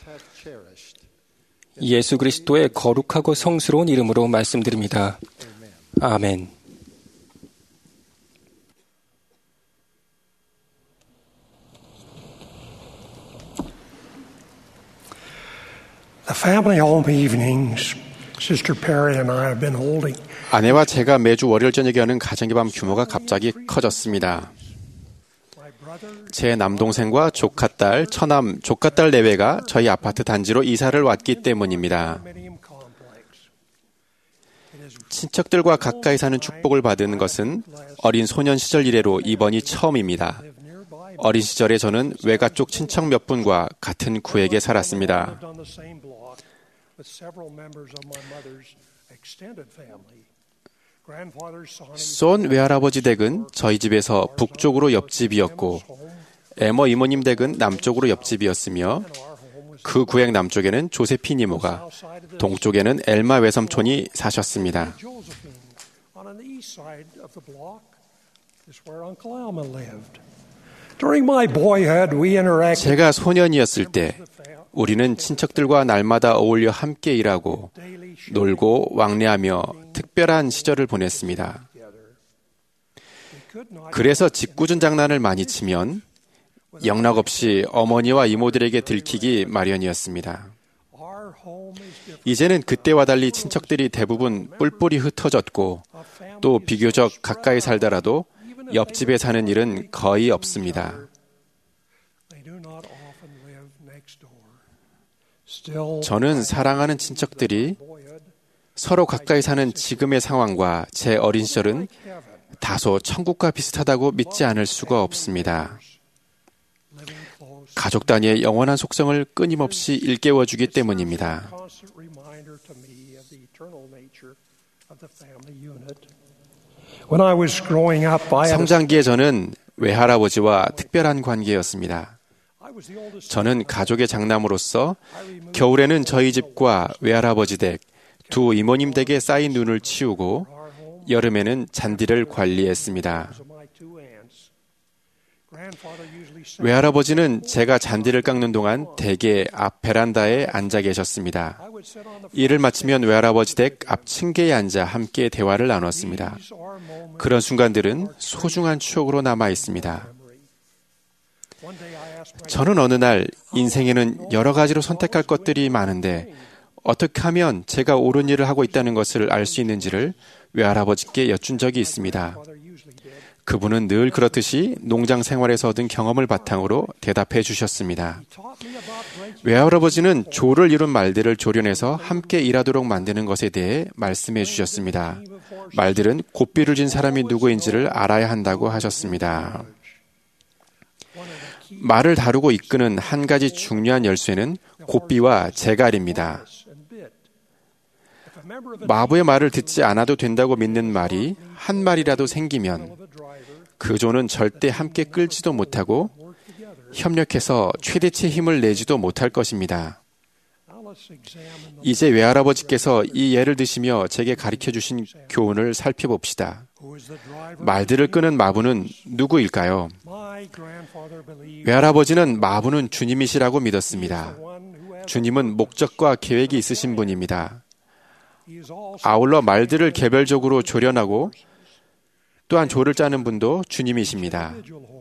예수 그리스도의 거룩하고 성스러운 이름으로 말씀드립니다. 아멘. The family home evenings, Sister Perry and I have been holding. 아내와 제가 매주 월요일 저녁에 하는 가정의 밤 규모가 갑자기 커졌습니다. 제 남동생과 조카딸, 처남, 조카딸 내외가 저희 아파트 단지로 이사를 왔기 때문입니다. 친척들과 가까이 사는 축복을 받은 것은 어린 소년 시절 이래로 이번이 처음입니다. 어린 시절에 저는 외가 쪽 친척 몇 분과 같은 구역에 살았습니다. 쏜 외할아버지 댁은 저희 집에서 북쪽으로 옆집이었고 에머 이모님 댁은 남쪽으로 옆집이었으며 그 구역 남쪽에는 조세핀 이모가, 동쪽에는 엘마 외삼촌이 사셨습니다. 제가 소년이었을 때 우리는 친척들과 날마다 어울려 함께 일하고 놀고 왕래하며 특별한 시절을 보냈습니다. 그래서 짓궂은 장난을 많이 치면 영락없이 어머니와 이모들에게 들키기 마련이었습니다. 이제는 그때와 달리 친척들이 대부분 뿔뿔이 흩어졌고 또 비교적 가까이 살더라도 옆집에 사는 일은 거의 없습니다. 저는 사랑하는 친척들이 서로 가까이 사는 지금의 상황과 제 어린 시절은 다소 천국과 비슷하다고 믿지 않을 수가 없습니다. 가족 단위의 영원한 속성을 끊임없이 일깨워주기 때문입니다. 성장기에 저는 외할아버지와 특별한 관계였습니다. 저는 가족의 장남으로서 겨울에는 저희 집과 외할아버지 댁, 두 이모님 댁에 쌓인 눈을 치우고 여름에는 잔디를 관리했습니다. 외할아버지는 제가 잔디를 깎는 동안 대개 앞 베란다에 앉아 계셨습니다. 일을 마치면 외할아버지 댁 앞 층계에 앉아 함께 대화를 나눴습니다. 그런 순간들은 소중한 추억으로 남아 있습니다. 저는 어느 날 인생에는 여러 가지로 선택할 것들이 많은데 어떻게 하면 제가 옳은 일을 하고 있다는 것을 알 수 있는지를 외할아버지께 여쭌 적이 있습니다. 그분은 늘 그렇듯이 농장 생활에서 얻은 경험을 바탕으로 대답해 주셨습니다. 외할아버지는 조를 이룬 말들을 조련해서 함께 일하도록 만드는 것에 대해 말씀해 주셨습니다. 말들은 고삐를 진 사람이 누구인지를 알아야 한다고 하셨습니다. 말을 다루고 이끄는 한 가지 중요한 열쇠는 고삐와 재갈입니다. 마부의 말을 듣지 않아도 된다고 믿는 말이 한 마리라도 생기면 그 조는 절대 함께 끌지도 못하고 협력해서 최대치의 힘을 내지도 못할 것입니다. 이제 외할아버지께서 이 예를 드시며 제게 가르쳐 주신 교훈을 살펴봅시다. 말들을 끄는 마부는 누구일까요? 외할아버지는 마부는 주님이시라고 믿었습니다. 주님은 목적과 계획이 있으신 분입니다. 아울러 말들을 개별적으로 조련하고 또한 조를 짜는 분도 주님이십니다.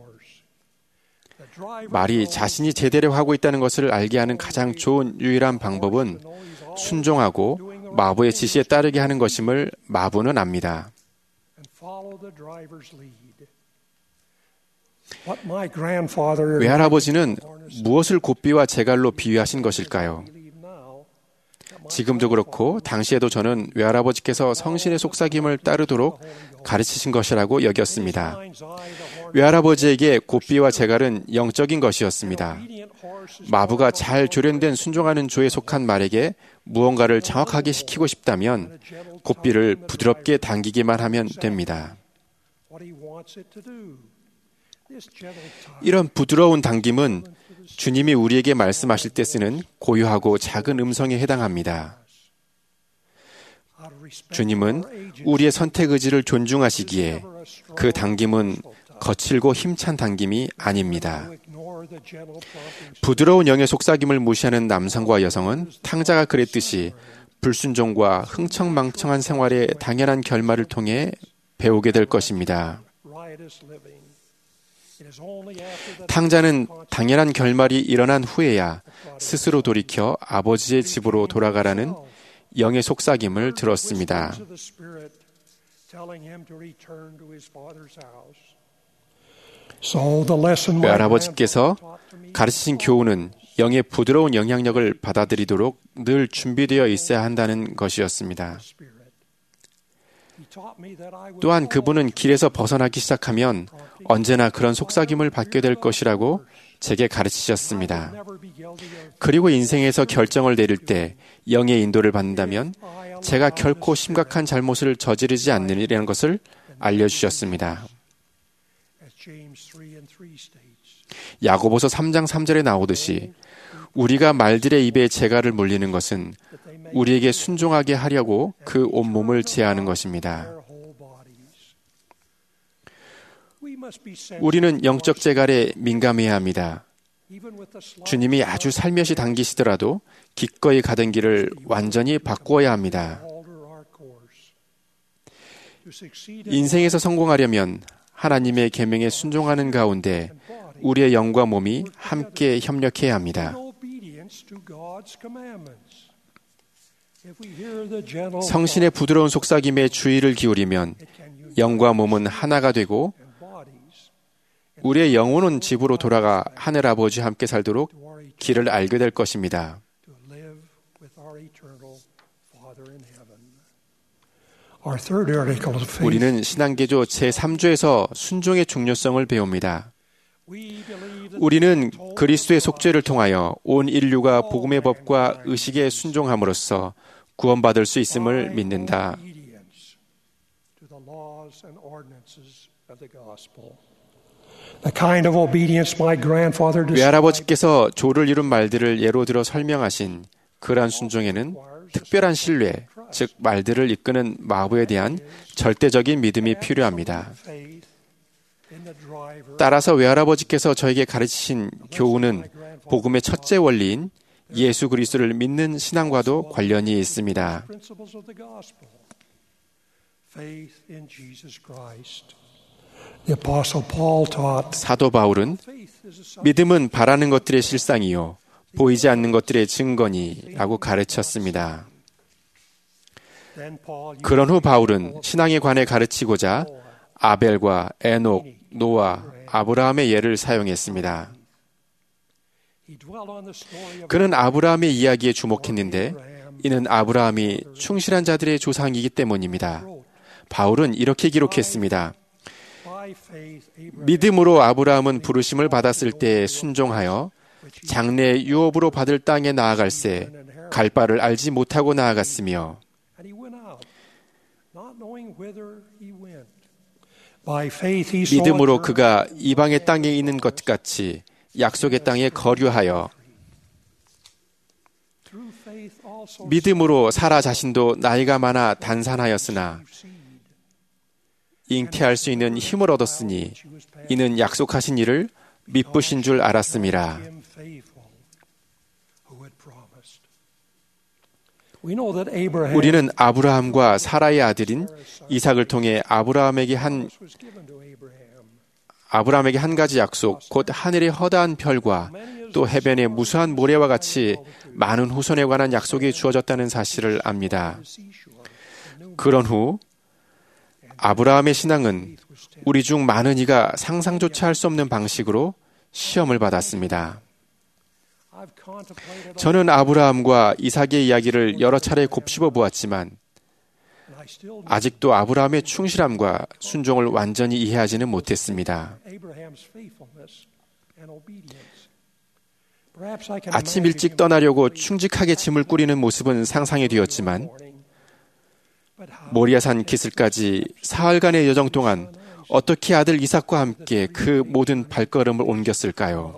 말이 자신이 제대로 하고 있다는 것을 알게 하는 가장 좋은 유일한 방법은 순종하고 마부의 지시에 따르게 하는 것임을 마부는 압니다. 외할아버지는 무엇을 곱비와 제갈로 비유하신 것일까요? 지금도 그렇고 당시에도 저는 외할아버지께서 성신의 속삭임을 따르도록 가르치신 것이라고 여겼습니다. 외할아버지에게 곱비와 제갈은 영적인 것이었습니다. 마부가 잘 조련된 순종하는 조에 속한 말에게 무언가를 정확하게 시키고 싶다면 곱비를 부드럽게 당기기만 하면 됩니다. 이런 부드러운 당김은 주님이 우리에게 말씀하실 때 쓰는 고요하고 작은 음성에 해당합니다. 주님은 우리의 선택 의지를 존중하시기에 그 당김은 거칠고 힘찬 당김이 아닙니다. 부드러운 영의 속삭임을 무시하는 남성과 여성은 탕자가 그랬듯이 불순종과 흥청망청한 생활의 당연한 결말을 통해 배우게 될 것입니다. 탕자는 당연한 결말이 일어난 후에야 스스로 돌이켜 아버지의 집으로 돌아가라는 영의 속삭임을 들었습니다. 외할아버지께서 가르치신 교훈은 영의 부드러운 영향력을 받아들이도록 늘 준비되어 있어야 한다는 것이었습니다. 또한 그분은 길에서 벗어나기 시작하면 언제나 그런 속삭임을 받게 될 것이라고 제게 가르치셨습니다. 그리고 인생에서 결정을 내릴 때 영의 인도를 받는다면 제가 결코 심각한 잘못을 저지르지 않으리라는 것을 알려주셨습니다. 야고보서 삼 장 삼 절에 나오듯이 우리가 말들의 입에 재갈을 물리는 것은 우리에게 순종하게 하려고 그 온몸을 제하는 것입니다. 우리는 영적 재갈에 민감해야 합니다. 주님이 아주 살며시 당기시더라도 기꺼이 가던 길을 완전히 바꾸어야 합니다. 인생에서 성공하려면 하나님의 계명에 순종하는 가운데 우리의 영과 몸이 함께 협력해야 합니다. 성신의 부드러운 속삭임에 주의를 기울이면 영과 몸은 하나가 되고 우리의 영혼은 집으로 돌아가 하늘 아버지와 함께 살도록 길을 알게 될 것입니다. 우리는 신앙개조 제삼 조에서 순종의 중요성을 배웁니다. 우리는 그리스도의 속죄를 통하여 온 인류가 복음의 법과 의식에 순종함으로써 구원받을 수 있음을 믿는다. 외할아버지께서 조를 이룬 말들을 예로 들어 설명하신 그러한 순종에는 특별한 신뢰, 즉 말들을 이끄는 마부에 대한 절대적인 믿음이 필요합니다. 따라서 외할아버지께서 저에게 가르치신 교훈은 복음의 첫째 원리인 예수 그리스도를 믿는 신앙과도 관련이 있습니다. 사도 바울은 믿음은 바라는 것들의 실상이요 보이지 않는 것들의 증거니라고 가르쳤습니다. 그런 후 바울은 신앙에 관해 가르치고자 아벨과 에녹, 노아, 아브라함의 예를 사용했습니다. 그는 아브라함의 이야기에 주목했는데 이는 아브라함이 충실한 자들의 조상이기 때문입니다. 바울은 이렇게 기록했습니다. 믿음으로 아브라함은 부르심을 받았을 때 순종하여 장래 유업으로 받을 땅에 나아갈새 갈 바를 알지 못하고 나아갔으며 믿음으로 그가 이방의 땅에 있는 것 같이 약속의 땅에 거류하여 믿음으로 사라 자신도 나이가 많아 단산하였으나 잉태할 수 있는 힘을 얻었으니 이는 약속하신 일을 미쁘신 줄 알았음이라. 우리는 아브라함과 사라의 아들인 이삭을 통해 아브라함에게 한 아브라함에게 한 가지 약속, 곧 하늘의 허다한 별과 또 해변의 무수한 모래와 같이 많은 후손에 관한 약속이 주어졌다는 사실을 압니다. 그런 후 아브라함의 신앙은 우리 중 많은 이가 상상조차 할 수 없는 방식으로 시험을 받았습니다. 저는 아브라함과 이삭의 이야기를 여러 차례 곱씹어 보았지만 아직도 아브라함의 충실함과 순종을 완전히 이해하지는 못했습니다. 아침 일찍 떠나려고 충직하게 짐을 꾸리는 모습은 상상이 되었지만 모리아산 기슭까지 사흘간의 여정 동안 어떻게 아들 이삭과 함께 그 모든 발걸음을 옮겼을까요?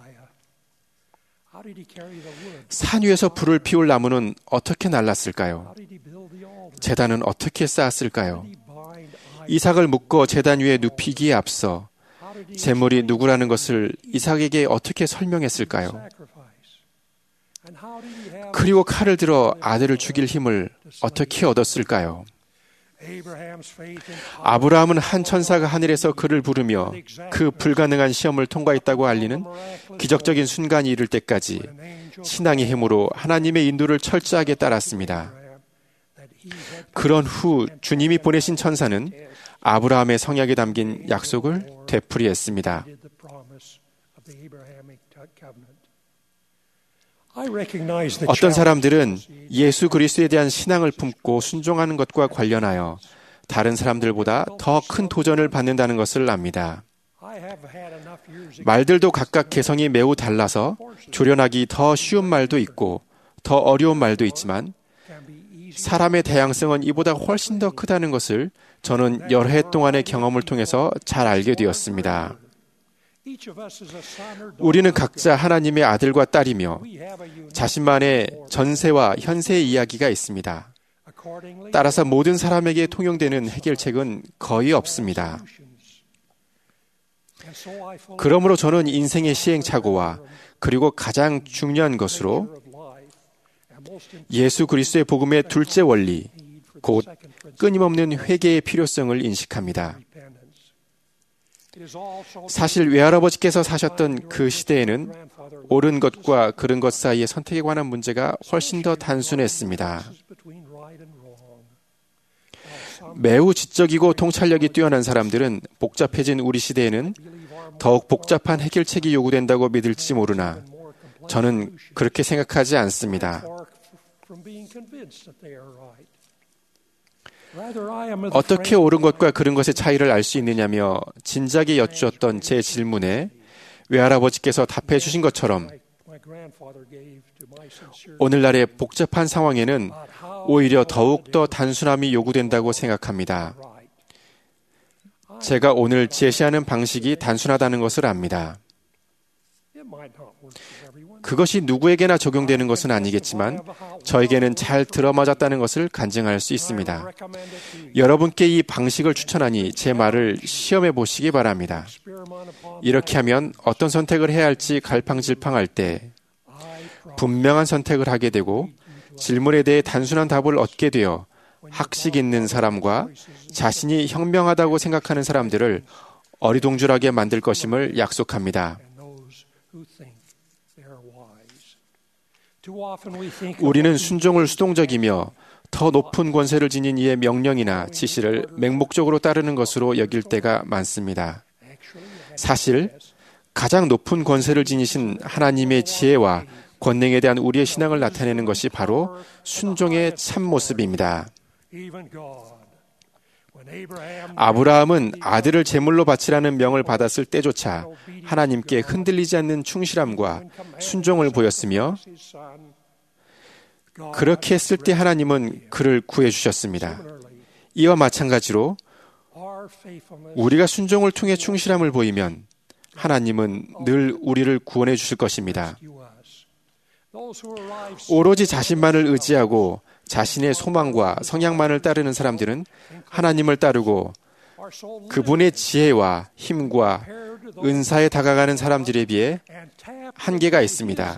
산 위에서 불을 피울 나무는 어떻게 날랐을까요? 제단은 어떻게 쌓았을까요? 이삭을 묶어 제단 위에 눕히기에 앞서 제물이 누구라는 것을 이삭에게 어떻게 설명했을까요? 그리고 칼을 들어 아들을 죽일 힘을 어떻게 얻었을까요? 아브라함은 한 천사가 하늘에서 그를 부르며 그 불가능한 시험을 통과했다고 알리는 기적적인 순간이 이를 때까지 신앙의 힘으로 하나님의 인도를 철저하게 따랐습니다. 그런 후 주님이 보내신 천사는 아브라함의 성약에 담긴 약속을 되풀이했습니다. 어떤 사람들은 예수 그리스도에 대한 신앙을 품고 순종하는 것과 관련하여 다른 사람들보다 더 큰 도전을 받는다는 것을 압니다. 말들도 각각 개성이 매우 달라서 조련하기 더 쉬운 말도 있고 더 어려운 말도 있지만 사람의 다양성은 이보다 훨씬 더 크다는 것을 저는 여러 해 동안의 경험을 통해서 잘 알게 되었습니다. 우리는 각자 하나님의 아들과 딸이며 자신만의 전세와 현세의 이야기가 있습니다. 따라서 모든 사람에게 통용되는 해결책은 거의 없습니다. 그러므로 저는 인생의 시행착오와 그리고 가장 중요한 것으로 예수 그리스도의 복음의 둘째 원리, 곧 끊임없는 회개의 필요성을 인식합니다. 사실 외할아버지께서 사셨던 그 시대에는 옳은 것과 그른 것 사이의 선택에 관한 문제가 훨씬 더 단순했습니다. 매우 지적이고 통찰력이 뛰어난 사람들은 복잡해진 우리 시대에는 더욱 복잡한 해결책이 요구된다고 믿을지 모르나 저는 그렇게 생각하지 않습니다. 어떻게 옳은 것과 그른 것의 차이를 알 수 있느냐며 진작에 여쭈었던 제 질문에 외할아버지께서 답해 주신 것처럼 오늘날의 복잡한 상황에는 오히려 더욱 더 단순함이 요구된다고 생각합니다. 제가 오늘 제시하는 방식이 단순하다는 것을 압니다. 그것이 누구에게나 적용되는 것은 아니겠지만 저에게는 잘 들어맞았다는 것을 간증할 수 있습니다. 여러분께 이 방식을 추천하니 제 말을 시험해 보시기 바랍니다. 이렇게 하면 어떤 선택을 해야 할지 갈팡질팡할 때 분명한 선택을 하게 되고 질문에 대해 단순한 답을 얻게 되어 학식 있는 사람과 자신이 현명하다고 생각하는 사람들을 어리동절하게 만들 것임을 약속합니다. 우리는 순종을 수동적이며 더 높은 권세를 지닌 이의 명령이나 지시를 맹목적으로 따르는 것으로 여길 때가 많습니다. 사실 가장 높은 권세를 지니신 하나님의 지혜와 권능에 대한 우리의 신앙을 나타내는 것이 바로 순종의 참모습입니다. 아브라함은 아들을 제물로 바치라는 명을 받았을 때조차 하나님께 흔들리지 않는 충실함과 순종을 보였으며 그렇게 했을 때 하나님은 그를 구해주셨습니다. 이와 마찬가지로 우리가 순종을 통해 충실함을 보이면 하나님은 늘 우리를 구원해 주실 것입니다. 오로지 자신만을 의지하고 자신의 소망과 성향만을 따르는 사람들은 하나님을 따르고 그분의 지혜와 힘과 은사에 다가가는 사람들에 비해 한계가 있습니다.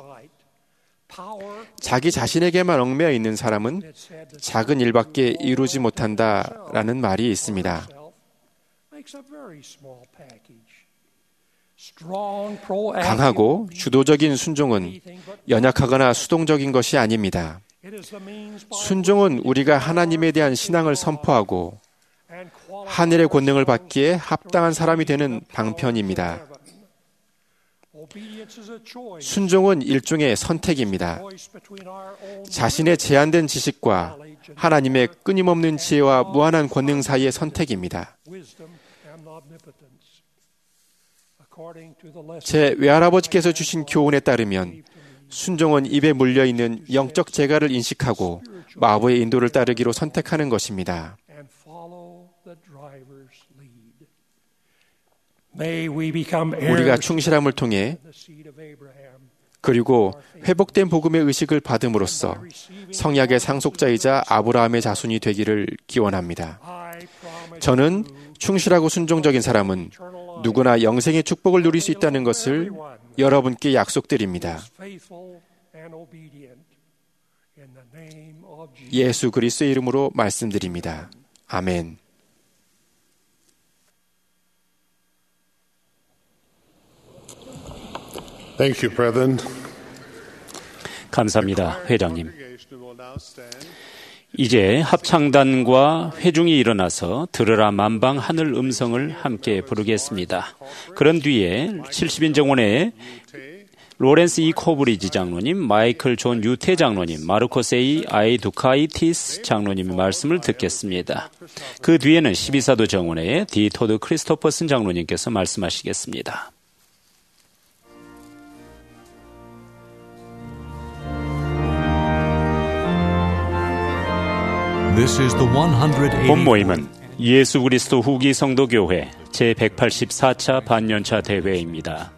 자기 자신에게만 얽매여 있는 사람은 작은 일밖에 이루지 못한다라는 말이 있습니다. 강하고 주도적인 순종은 연약하거나 수동적인 것이 아닙니다. 순종은 우리가 하나님에 대한 신앙을 선포하고 하늘의 권능을 받기에 합당한 사람이 되는 방편입니다. 순종은 일종의 선택입니다. 자신의 제한된 지식과 하나님의 끊임없는 지혜와 무한한 권능 사이의 선택입니다. 제 외할아버지께서 주신 교훈에 따르면 순종은 입에 물려있는 영적 재갈을 인식하고 마부의 인도를 따르기로 선택하는 것입니다. 우리가 충실함을 통해 그리고 회복된 복음의 의식을 받음으로써 성약의 상속자이자 아브라함의 자손이 되기를 기원합니다. 저는 충실하고 순종적인 사람은 누구나 영생의 축복을 누릴 수 있다는 것을 여러분께 약속드립니다. 예수 그리스도의 이름으로 말씀드립니다. 아멘. Thank you, brethren. 감사합니다, 회장님. 이제 합창단과 회중이 일어나서 들으라 만방 하늘 음성을 함께 부르겠습니다. 그런 뒤에 칠십 인 정원의 로렌스 이 코브리지 장로님, 마이클 존 유태 장로님, 마르코스 A 아이두카이티스 장로님의 말씀을 듣겠습니다. 그 뒤에는 십이 사도 정원의 디 토드 크리스토퍼슨 장로님께서 말씀하시겠습니다. 본 모임은 예수 그리스도 후기 성도교회 제백팔십사 차 반년차 대회입니다.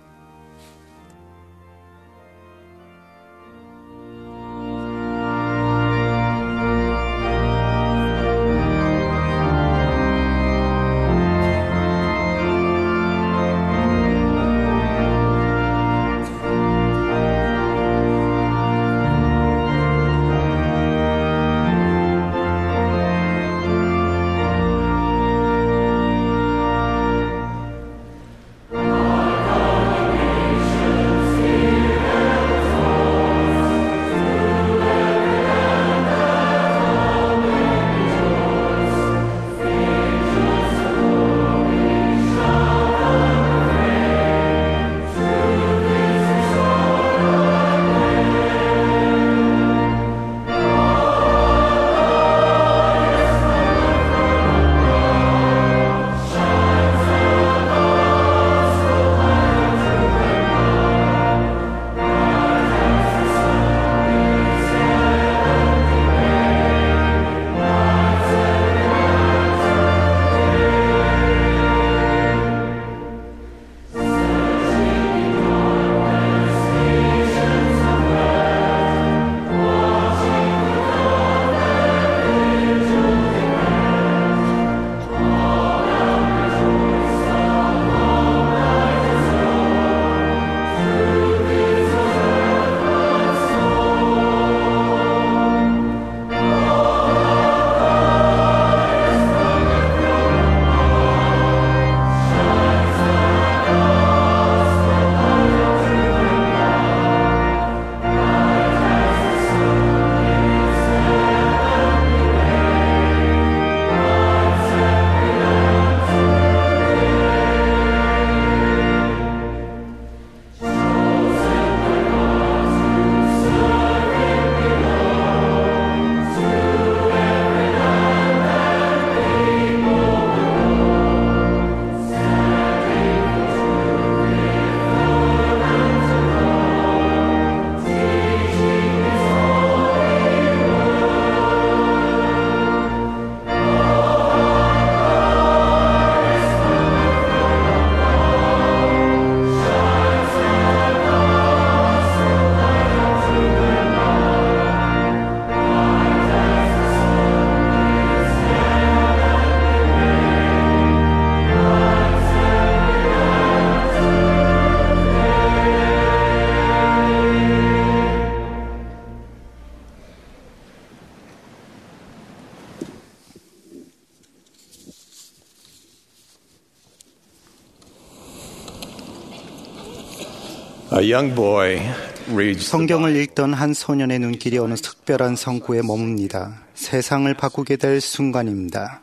성경을 읽던 한 소년의 눈길이 어느 특별한 성구에 머뭅니다. 세상을 바꾸게 될 순간입니다.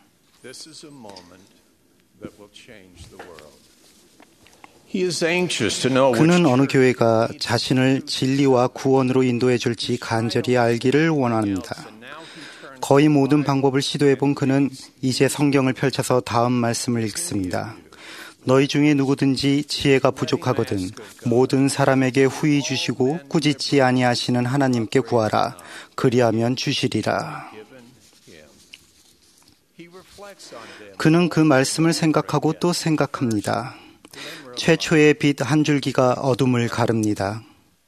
그는 어느 교회가 자신을 진리와 구원으로 인도해 줄지 간절히 알기를 원합니다. 거의 모든 방법을 시도해 본 그는 이제 성경을 펼쳐서 다음 말씀을 읽습니다. 너희 중에 누구든지 지혜가 부족하거든 모든 사람에게 후히 주시고 꾸짖지 아니하시는 하나님께 구하라. 그리하면 주시리라. 그는 그 말씀을 생각하고 또 생각합니다. 최초의 빛 한 줄기가 어둠을 가릅니다.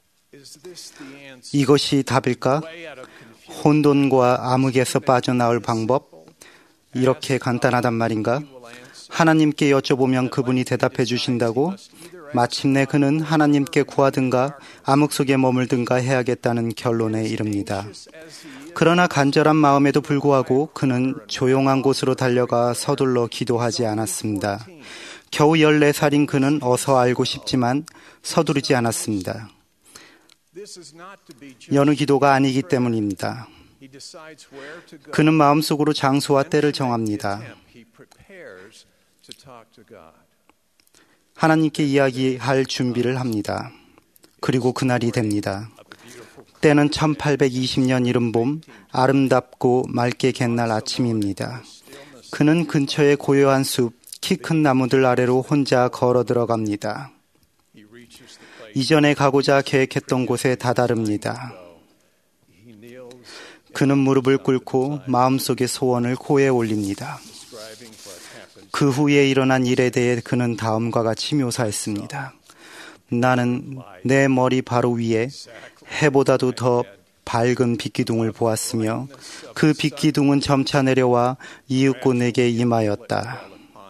이것이 답일까? 혼돈과 암흑에서 빠져나올 방법? 이렇게 간단하단 말인가? 하나님께 여쭤보면 그분이 대답해 주신다고? 마침내 그는 하나님께 구하든가 암흑 속에 머물든가 해야겠다는 결론에 이릅니다. 그러나 간절한 마음에도 불구하고 그는 조용한 곳으로 달려가 서둘러 기도하지 않았습니다. 겨우 열네 살인 그는 어서 알고 싶지만 서두르지 않았습니다. 여느 기도가 아니기 때문입니다. 그는 마음속으로 장소와 때를 정합니다. 하나님께 이야기할 준비를 합니다. 그리고 그날이 됩니다. 때는 천팔백이십 년 이른 봄, 아름답고 맑게 갠날 아침입니다. 그는 근처의 고요한 숲, 키 큰 나무들 아래로 혼자 걸어 들어갑니다. 이전에 가고자 계획했던 곳에 다다릅니다. 그는 무릎을 꿇고 마음속의 소원을 코에 올립니다. 그 후에 일어난 일에 대해 그는 다음과 같이 묘사했습니다. 나는 내 머리 바로 위에 해보다도 더 밝은 빛기둥을 보았으며 그 빛기둥은 점차 내려와 이윽고 내게 임하였다.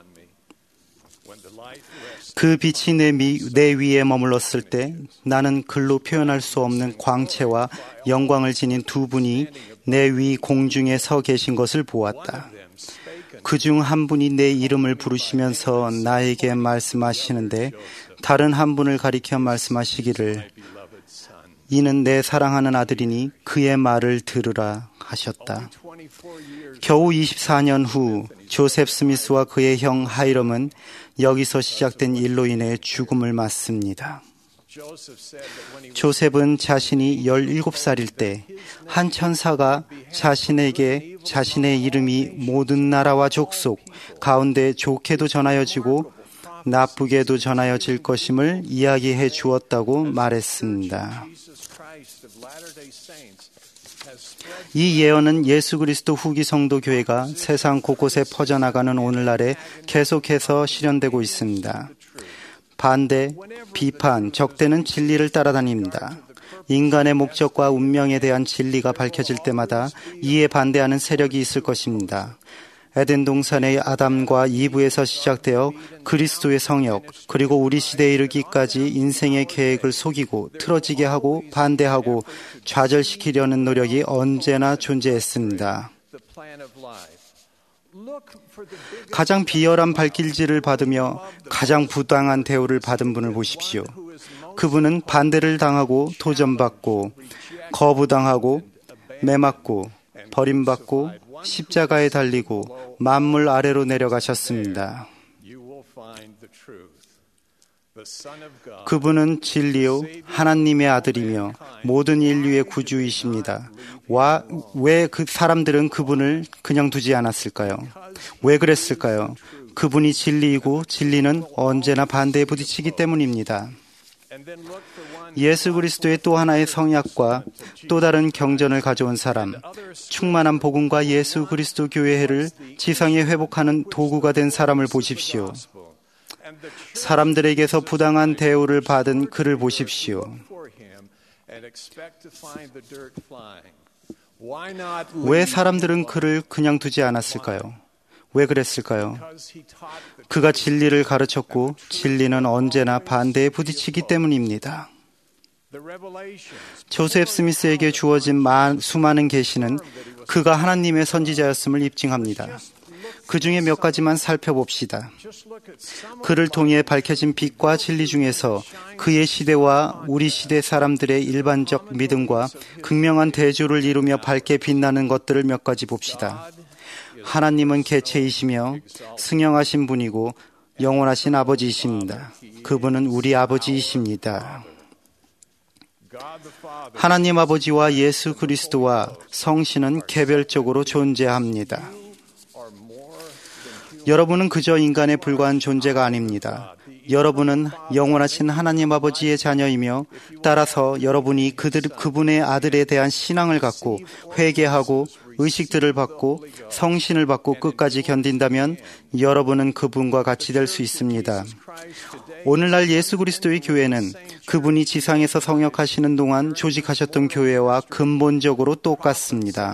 그 빛이 내, 미, 내 위에 머물렀을 때 나는 글로 표현할 수 없는 광채와 영광을 지닌 두 분이 내 위 공중에 서 계신 것을 보았다. 그중 한 분이 내 이름을 부르시면서 나에게 말씀하시는데 다른 한 분을 가리켜 말씀하시기를 이는 내 사랑하는 아들이니 그의 말을 들으라 하셨다. 겨우 이십사 년 후 조셉 스미스와 그의 형 하이럼은 여기서 시작된 일로 인해 죽음을 맞습니다. 조셉은 자신이 열일곱 살일 때 한 천사가 자신에게 자신의 이름이 모든 나라와 족속 가운데 좋게도 전하여지고 나쁘게도 전하여질 것임을 이야기해 주었다고 말했습니다. 이 예언은 예수 그리스도 후기 성도 교회가 세상 곳곳에 퍼져나가는 오늘날에 계속해서 실현되고 있습니다. 반대, 비판, 적대는 진리를 따라다닙니다. 인간의 목적과 운명에 대한 진리가 밝혀질 때마다 이에 반대하는 세력이 있을 것입니다. 에덴 동산의 아담과 이브에서 시작되어 그리스도의 성역, 그리고 우리 시대에 이르기까지 인생의 계획을 속이고 틀어지게 하고 반대하고 좌절시키려는 노력이 언제나 존재했습니다. 가장 비열한 발길질을 받으며 가장 부당한 대우를 받은 분을 보십시오. 그분은 반대를 당하고 도전받고 거부당하고 매맞고 버림받고 십자가에 달리고 만물 아래로 내려가셨습니다. 그분은 진리요 하나님의 아들이며 모든 인류의 구주이십니다. 왜 그 사람들은 그분을 그냥 두지 않았을까요? 왜 그랬을까요? 그분이 진리이고 진리는 언제나 반대에 부딪히기 때문입니다. 예수 그리스도의 또 하나의 성약과 또 다른 경전을 가져온 사람, 충만한 복음과 예수 그리스도 교회를 지상에 회복하는 도구가 된 사람을 보십시오. 사람들에게서 부당한 대우를 받은 그를 보십시오. 왜 사람들은 그를 그냥 두지 않았을까요? 왜 그랬을까요? 그가 진리를 가르쳤고 진리는 언제나 반대에 부딪히기 때문입니다. 조셉 스미스에게 주어진 만, 수많은 계시는 그가 하나님의 선지자였음을 입증합니다. 그 중에 몇 가지만 살펴봅시다. 그를 통해 밝혀진 빛과 진리 중에서 그의 시대와 우리 시대 사람들의 일반적 믿음과 극명한 대조를 이루며 밝게 빛나는 것들을 몇 가지 봅시다. 하나님은 개체이시며 승영하신 분이고 영원하신 아버지이십니다. 그분은 우리 아버지이십니다. 하나님 아버지와 예수 그리스도와 성신은 개별적으로 존재합니다. 여러분은 그저 인간에 불과한 존재가 아닙니다. 여러분은 영원하신 하나님 아버지의 자녀이며 따라서 여러분이 그들, 그분의 아들에 대한 신앙을 갖고 회개하고 의식들을 받고 성신을 받고 끝까지 견딘다면 여러분은 그분과 같이 될 수 있습니다. 오늘날 예수 그리스도의 교회는 그분이 지상에서 성역하시는 동안 조직하셨던 교회와 근본적으로 똑같습니다.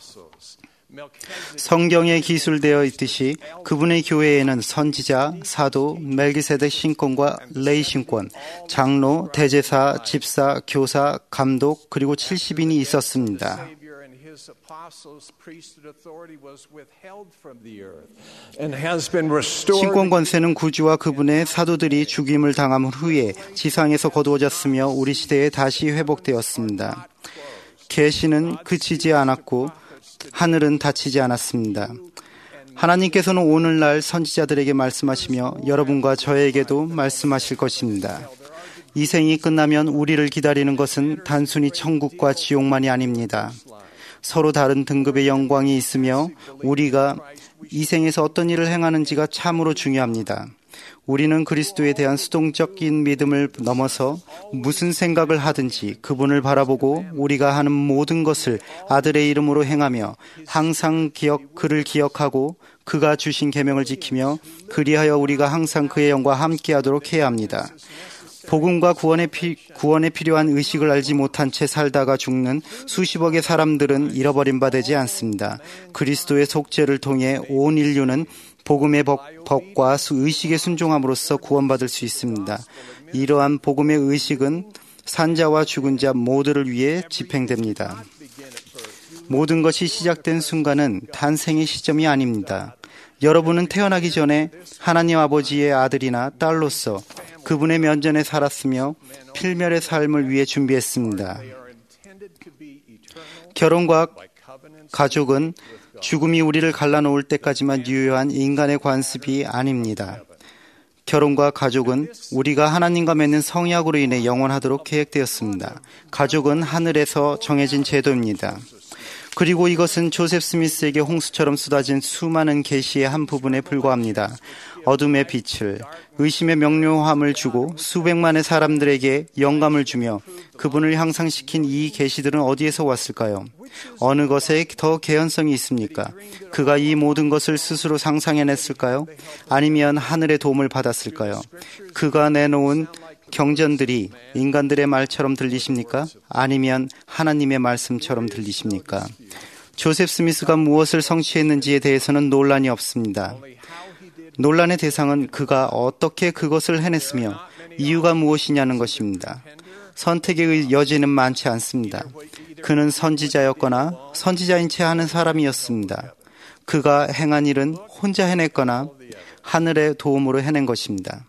성경에 기술되어 있듯이 그분의 교회에는 선지자, 사도, 멜기세덱 신권과 레이 신권, 장로, 대제사, 집사, 교사, 감독, 그리고 칠십인이 있었습니다. 신권 권세는 구주와 그분의 사도들이 죽임을 당한 후에 지상에서 거두어졌으며 우리 시대에 다시 회복되었습니다. 계시는 그치지 않았고 하늘은 닫히지 않았습니다. 하나님께서는 오늘날 선지자들에게 말씀하시며 여러분과 저에게도 말씀하실 것입니다. 이 생이 끝나면 우리를 기다리는 것은 단순히 천국과 지옥만이 아닙니다. 서로 다른 등급의 영광이 있으며 우리가 이 생에서 어떤 일을 행하는지가 참으로 중요합니다. 우리는 그리스도에 대한 수동적인 믿음을 넘어서 무슨 생각을 하든지 그분을 바라보고 우리가 하는 모든 것을 아들의 이름으로 행하며 항상 기억, 그를 기억하고 그가 주신 계명을 지키며 그리하여 우리가 항상 그의 영과 함께하도록 해야 합니다. 복음과 구원에, 피, 구원에 필요한 의식을 알지 못한 채 살다가 죽는 수십억의 사람들은 잃어버린 바 되지 않습니다. 그리스도의 속죄를 통해 온 인류는 복음의 법, 법과 의식에 순종함으로써 구원받을 수 있습니다. 이러한 복음의 의식은 산자와 죽은 자 모두를 위해 집행됩니다. 모든 것이 시작된 순간은 탄생의 시점이 아닙니다. 여러분은 태어나기 전에 하나님 아버지의 아들이나 딸로서 그분의 면전에 살았으며 필멸의 삶을 위해 준비했습니다. 결혼과 가족은 죽음이 우리를 갈라놓을 때까지만 유효한 인간의 관습이 아닙니다. 결혼과 가족은 우리가 하나님과 맺는 성약으로 인해 영원하도록 계획되었습니다. 가족은 하늘에서 정해진 제도입니다. 그리고 이것은 조셉 스미스에게 홍수처럼 쏟아진 수많은 계시의 한 부분에 불과합니다. 어둠의 빛을, 의심의 명료함을 주고 수백만의 사람들에게 영감을 주며 그분을 향상시킨 이 계시들은 어디에서 왔을까요? 어느 것에 더 개연성이 있습니까? 그가 이 모든 것을 스스로 상상해냈을까요? 아니면 하늘의 도움을 받았을까요? 그가 내놓은 경전들이 인간들의 말처럼 들리십니까? 아니면 하나님의 말씀처럼 들리십니까? 조셉 스미스가 무엇을 성취했는지에 대해서는 논란이 없습니다. 논란의 대상은 그가 어떻게 그것을 해냈으며 이유가 무엇이냐는 것입니다. 선택의 여지는 많지 않습니다. 그는 선지자였거나 선지자인 채 하는 사람이었습니다. 그가 행한 일은 혼자 해냈거나 하늘의 도움으로 해낸 것입니다.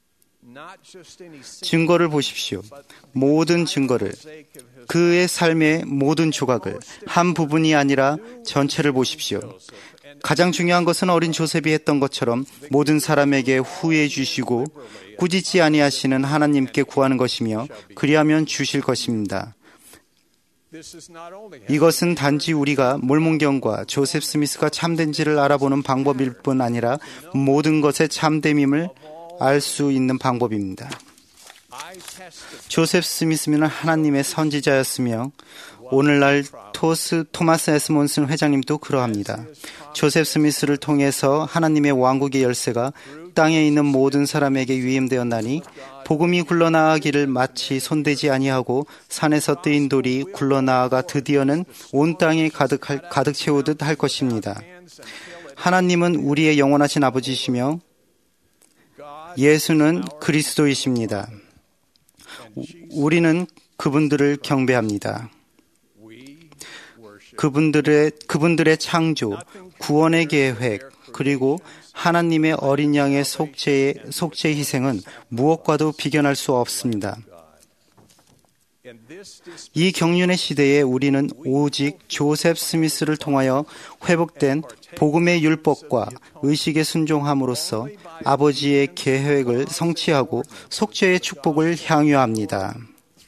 증거를 보십시오. 모든 증거를, 그의 삶의 모든 조각을, 한 부분이 아니라 전체를 보십시오. 가장 중요한 것은 어린 조셉이 했던 것처럼 모든 사람에게 후회해 주시고 꾸짖지 아니하시는 하나님께 구하는 것이며 그리하면 주실 것입니다. 이것은 단지 우리가 몰몬경과 조셉 스미스가 참된지를 알아보는 방법일 뿐 아니라 모든 것의 참됨임을 알 수 있는 방법입니다. 조셉 스미스는 하나님의 선지자였으며 오늘날 토스, 토마스 에스몬슨 회장님도 그러합니다. 조셉 스미스를 통해서 하나님의 왕국의 열쇠가 땅에 있는 모든 사람에게 위임되었나니 복음이 굴러나가기를 마치 손대지 아니하고 산에서 뜨인 돌이 굴러나아가 드디어는 온 땅에 가득할, 가득 채우듯 할 것입니다. 하나님은 우리의 영원하신 아버지시며 예수는 그리스도이십니다. 우리는 그분들을 경배합니다. 그분들의, 그분들의 창조, 구원의 계획, 그리고 하나님의 어린 양의 속죄의, 속죄 희생은 무엇과도 비견할 수 없습니다. 이 경륜의 시대에 우리는 오직 조셉 스미스를 통하여 회복된 복음의 율법과 의식에 순종함으로써 아버지의 계획을 성취하고 속죄의 축복을 향유합니다.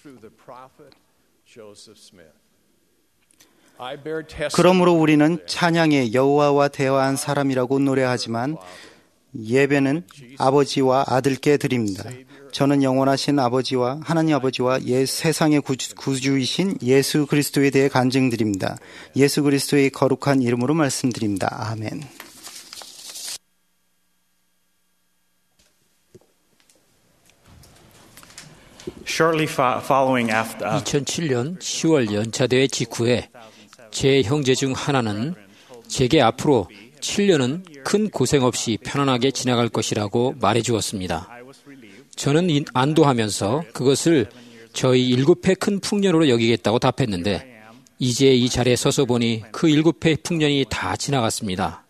그러므로 우리는 찬양의 여호와와 대화한 사람이라고 노래하지만 예배는 아버지와 아들께 드립니다. 저는 영원하신 아버지와 하나님 아버지와 예, 세상의 구주, 구주이신 예수 그리스도에 대해 간증드립니다. 예수 그리스도의 거룩한 이름으로 말씀드립니다. 아멘. 이천칠 년 시월 연차대회 직후에 제 형제 중 하나는 제게 앞으로 칠 년은 큰 고생 없이 편안하게 지나갈 것이라고 말해 주었습니다. 저는 안도하면서 그것을 저희 일곱 해 큰 풍년으로 여기겠다고 답했는데 이제 이 자리에 서서 보니 그 일곱 해 풍년이 다 지나갔습니다.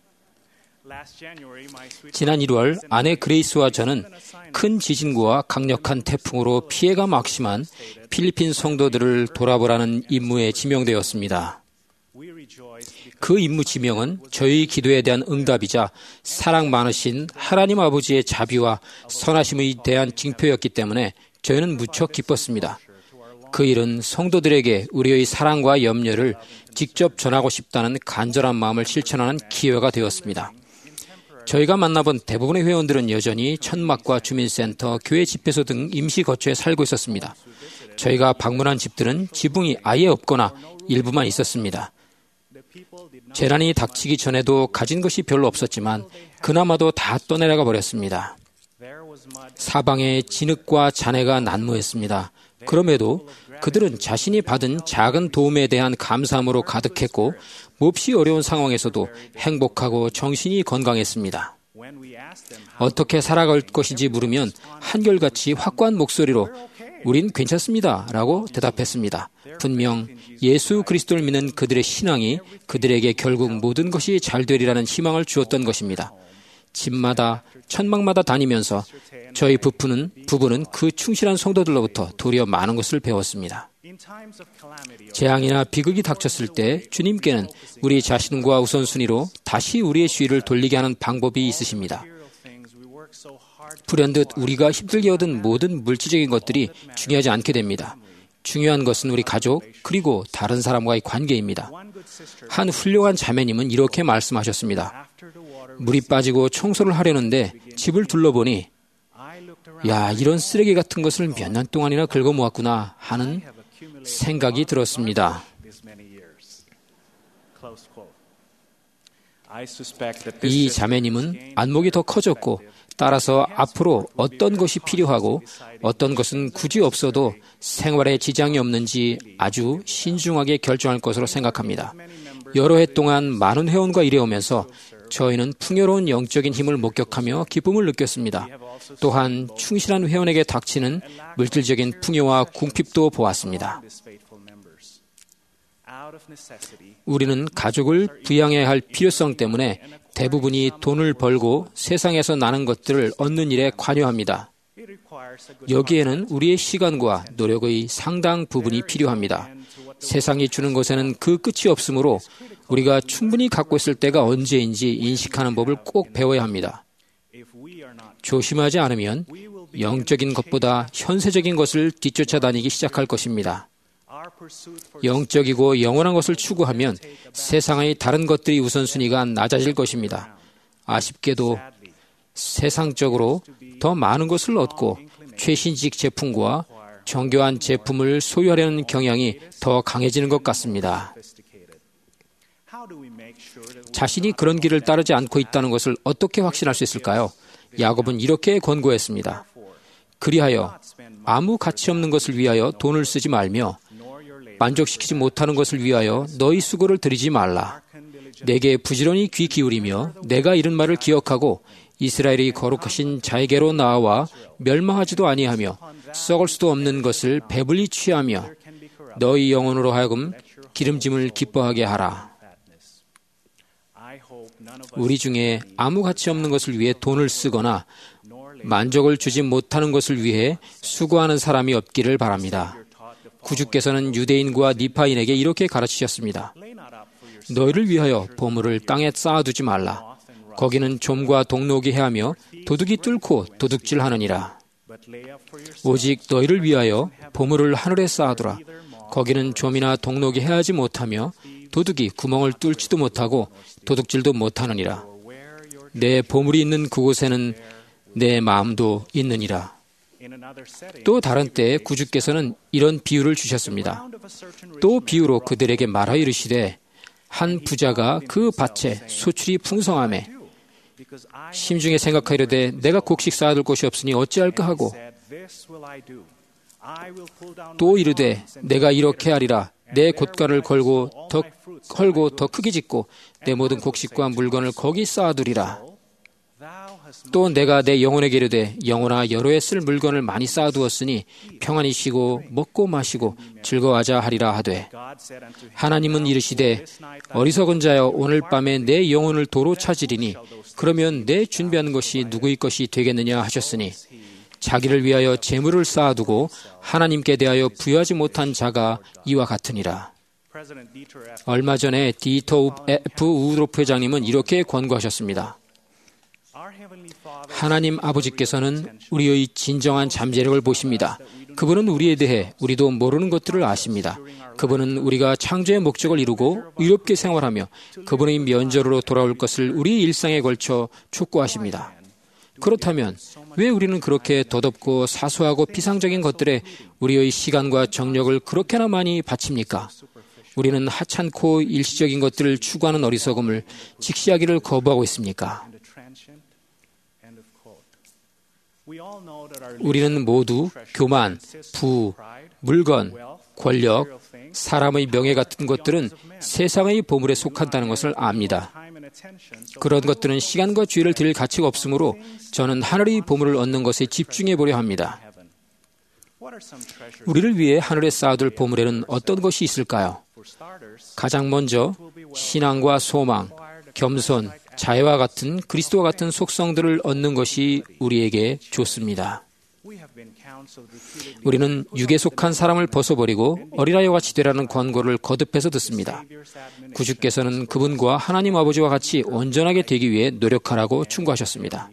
지난 일월 아내 그레이스와 저는 큰 지진과 강력한 태풍으로 피해가 막심한 필리핀 성도들을 돌아보라는 임무에 지명되었습니다. 그 임무 지명은 저희 기도에 대한 응답이자 사랑 많으신 하나님 아버지의 자비와 선하심에 대한 징표였기 때문에 저희는 무척 기뻤습니다. 그 일은 성도들에게 우리의 사랑과 염려를 직접 전하고 싶다는 간절한 마음을 실천하는 기회가 되었습니다. 저희가 만나본 대부분의 회원들은 여전히 천막과 주민센터, 교회 집회소 등 임시 거처에 살고 있었습니다. 저희가 방문한 집들은 지붕이 아예 없거나 일부만 있었습니다. 재난이 닥치기 전에도 가진 것이 별로 없었지만 그나마도 다 떠내려가 버렸습니다. 사방에 진흙과 잔해가 난무했습니다. 그럼에도 그들은 자신이 받은 작은 도움에 대한 감사함으로 가득했고 몹시 어려운 상황에서도 행복하고 정신이 건강했습니다. 어떻게 살아갈 것인지 물으면 한결같이 확고한 목소리로 우린 괜찮습니다 라고 대답했습니다. 분명 예수 그리스도를 믿는 그들의 신앙이 그들에게 결국 모든 것이 잘 되리라는 희망을 주었던 것입니다. 집마다 천막마다 다니면서 저희 부부는, 부부는 그 충실한 성도들로부터 도리어 많은 것을 배웠습니다. 재앙이나 비극이 닥쳤을 때 주님께는 우리 자신과 우선순위로 다시 우리의 주의를 돌리게 하는 방법이 있으십니다. 불현듯 우리가 힘들게 얻은 모든 물질적인 것들이 중요하지 않게 됩니다. 중요한 것은 우리 가족 그리고 다른 사람과의 관계입니다. 한 훌륭한 자매님은 이렇게 말씀하셨습니다. 물이 빠지고 청소를 하려는데 집을 둘러보니 야, 이런 쓰레기 같은 것을 몇 년 동안이나 긁어 모았구나 하는 생각이 들었습니다. 이 자매님은 안목이 더 커졌고 따라서 앞으로 어떤 것이 필요하고 어떤 것은 굳이 없어도 생활에 지장이 없는지 아주 신중하게 결정할 것으로 생각합니다. 여러 해 동안 많은 회원과 일해오면서 저희는 풍요로운 영적인 힘을 목격하며 기쁨을 느꼈습니다. 또한 충실한 회원에게 닥치는 물질적인 풍요와 궁핍도 보았습니다. 우리는 가족을 부양해야 할 필요성 때문에 대부분이 돈을 벌고 세상에서 나는 것들을 얻는 일에 관여합니다. 여기에는 우리의 시간과 노력의 상당 부분이 필요합니다. 세상이 주는 것에는 그 끝이 없으므로 우리가 충분히 갖고 있을 때가 언제인지 인식하는 법을 꼭 배워야 합니다. 조심하지 않으면 영적인 것보다 현세적인 것을 뒤쫓아다니기 시작할 것입니다. 영적이고 영원한 것을 추구하면 세상의 다른 것들이 우선순위가 낮아질 것입니다. 아쉽게도 세상적으로 더 많은 것을 얻고 최신식 제품과 정교한 제품을 소유하려는 경향이 더 강해지는 것 같습니다. 자신이 그런 길을 따르지 않고 있다는 것을 어떻게 확신할 수 있을까요? 야곱은 이렇게 권고했습니다. 그리하여 아무 가치 없는 것을 위하여 돈을 쓰지 말며 만족시키지 못하는 것을 위하여 너희 수고를 들이지 말라. 내게 부지런히 귀 기울이며 내가 이런 말을 기억하고 이스라엘이 거룩하신 자에게로 나아와 멸망하지도 아니하며 썩을 수도 없는 것을 배불리 취하며 너희 영혼으로 하여금 기름짐을 기뻐하게 하라. 우리 중에 아무 가치 없는 것을 위해 돈을 쓰거나 만족을 주지 못하는 것을 위해 수고하는 사람이 없기를 바랍니다. 구주께서는 유대인과 니파인에게 이렇게 가르치셨습니다. 너희를 위하여 보물을 땅에 쌓아두지 말라. 거기는 좀과 동록이 해하며 도둑이 뚫고 도둑질하느니라. 오직 너희를 위하여 보물을 하늘에 쌓아두라. 거기는 좀이나 동록이 해하지 못하며 도둑이 구멍을 뚫지도 못하고 도둑질도 못하느니라. 내 보물이 있는 그곳에는 내 마음도 있느니라. 또 다른 때에 구주께서는 이런 비유를 주셨습니다. 또 비유로 그들에게 말하여 이르시되 한 부자가 그 밭에 소출이 풍성하매 심중에 생각하이르되 내가 곡식 쌓아둘 곳이 없으니 어찌할까 하고 또 이르되 내가 이렇게 하리라. 내 곳간을 걸고 더 헐고 더 크게 짓고 내 모든 곡식과 물건을 거기 쌓아두리라. 또 내가 내 영혼에게 이르되 영혼아 여러 해 쓸 물건을 많이 쌓아두었으니 평안히 쉬고 먹고 마시고 즐거워하자 하리라 하되 하나님은 이르시되 어리석은 자여 오늘 밤에 내 영혼을 도로 찾으리니 그러면 내 준비한 것이 누구의 것이 되겠느냐 하셨으니 자기를 위하여 재물을 쌓아두고 하나님께 대하여 부여하지 못한 자가 이와 같으니라. 얼마 전에 디터 F. 우드로프 회장님은 이렇게 권고하셨습니다. 하나님 아버지께서는 우리의 진정한 잠재력을 보십니다. 그분은 우리에 대해 우리도 모르는 것들을 아십니다. 그분은 우리가 창조의 목적을 이루고 의롭게 생활하며 그분의 면전으로 돌아올 것을 우리 일상에 걸쳐 촉구하십니다. 그렇다면 왜 우리는 그렇게 덧없고 사소하고 피상적인 것들에 우리의 시간과 정력을 그렇게나 많이 바칩니까? 우리는 하찮고 일시적인 것들을 추구하는 어리석음을 직시하기를 거부하고 있습니까? 우리는 모두 교만, 부, 물건, 권력, 사람의 명예 같은 것들은 세상의 보물에 속한다는 것을 압니다. 그런 것들은 시간과 주의를 들일 가치가 없으므로 저는 하늘의 보물을 얻는 것에 집중해 보려 합니다. 우리를 위해 하늘에 쌓아둘 보물에는 어떤 것이 있을까요? 가장 먼저 신앙과 소망, 겸손, 자애와 같은 그리스도와 같은 속성들을 얻는 것이 우리에게 좋습니다. 우리는 육에 속한 사람을 벗어버리고 어린아이와 같이 되라는 권고를 거듭해서 듣습니다. 구주께서는 그분과 하나님 아버지와 같이 온전하게 되기 위해 노력하라고 충고하셨습니다.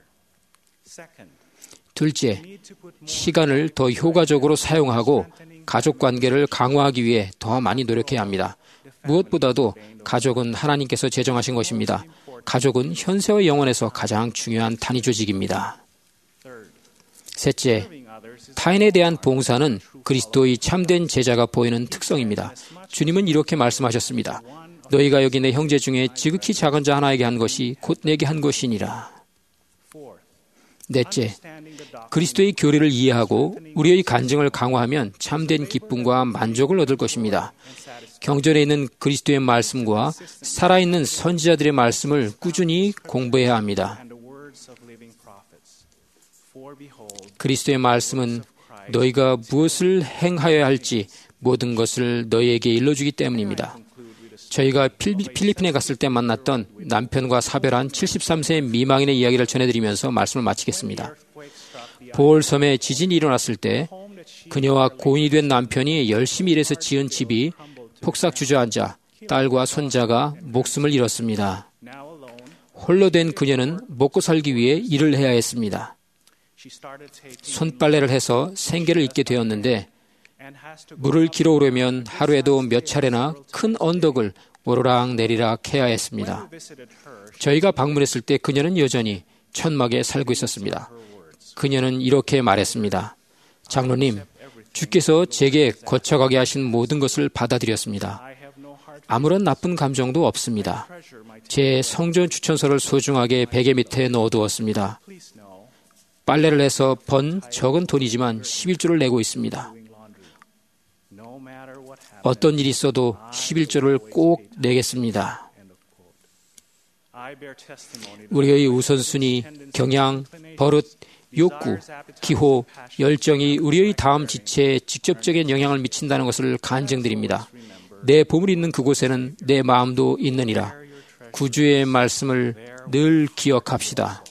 둘째, 시간을 더 효과적으로 사용하고 가족 관계를 강화하기 위해 더 많이 노력해야 합니다. 무엇보다도 가족은 하나님께서 제정하신 것입니다. 가족은 현세와 영원에서 가장 중요한 단위 조직입니다. 셋째, 타인에 대한 봉사는 그리스도의 참된 제자가 보이는 특성입니다. 주님은 이렇게 말씀하셨습니다. 너희가 여기 내 형제 중에 지극히 작은 자 하나에게 한 것이 곧 내게 한 것이니라. 넷째, 그리스도의 교리를 이해하고 우리의 간증을 강화하면 참된 기쁨과 만족을 얻을 것입니다. 경전에 있는 그리스도의 말씀과 살아있는 선지자들의 말씀을 꾸준히 공부해야 합니다. 그리스도의 말씀은 너희가 무엇을 행하여야 할지 모든 것을 너희에게 일러주기 때문입니다. 저희가 필리핀에 갔을 때 만났던 남편과 사별한 칠십삼 세 미망인의 이야기를 전해드리면서 말씀을 마치겠습니다. 보홀섬에 지진이 일어났을 때 그녀와 고인이 된 남편이 열심히 일해서 지은 집이 폭삭 주저앉아 딸과 손자가 목숨을 잃었습니다. 홀로 된 그녀는 먹고 살기 위해 일을 해야 했습니다. 손빨래를 해서 생계를 잇게 되었는데 물을 길어오려면 하루에도 몇 차례나 큰 언덕을 오르락 내리락 해야 했습니다. 저희가 방문했을 때 그녀는 여전히 천막에 살고 있었습니다. 그녀는 이렇게 말했습니다. 장로님, 주께서 제게 거쳐가게 하신 모든 것을 받아들였습니다. 아무런 나쁜 감정도 없습니다. 제 성전 추천서를 소중하게 베개 밑에 넣어두었습니다. 빨래를 해서 번 적은 돈이지만 십일조를 내고 있습니다. 어떤 일이 있어도 십일조를 꼭 내겠습니다. 우리의 우선순위, 경향, 버릇, 욕구, 기호, 열정이 우리의 다음 지체에 직접적인 영향을 미친다는 것을 간증드립니다. 내 보물이 있는 그곳에는 내 마음도 있느니라. 구주의 말씀을 늘 기억합시다.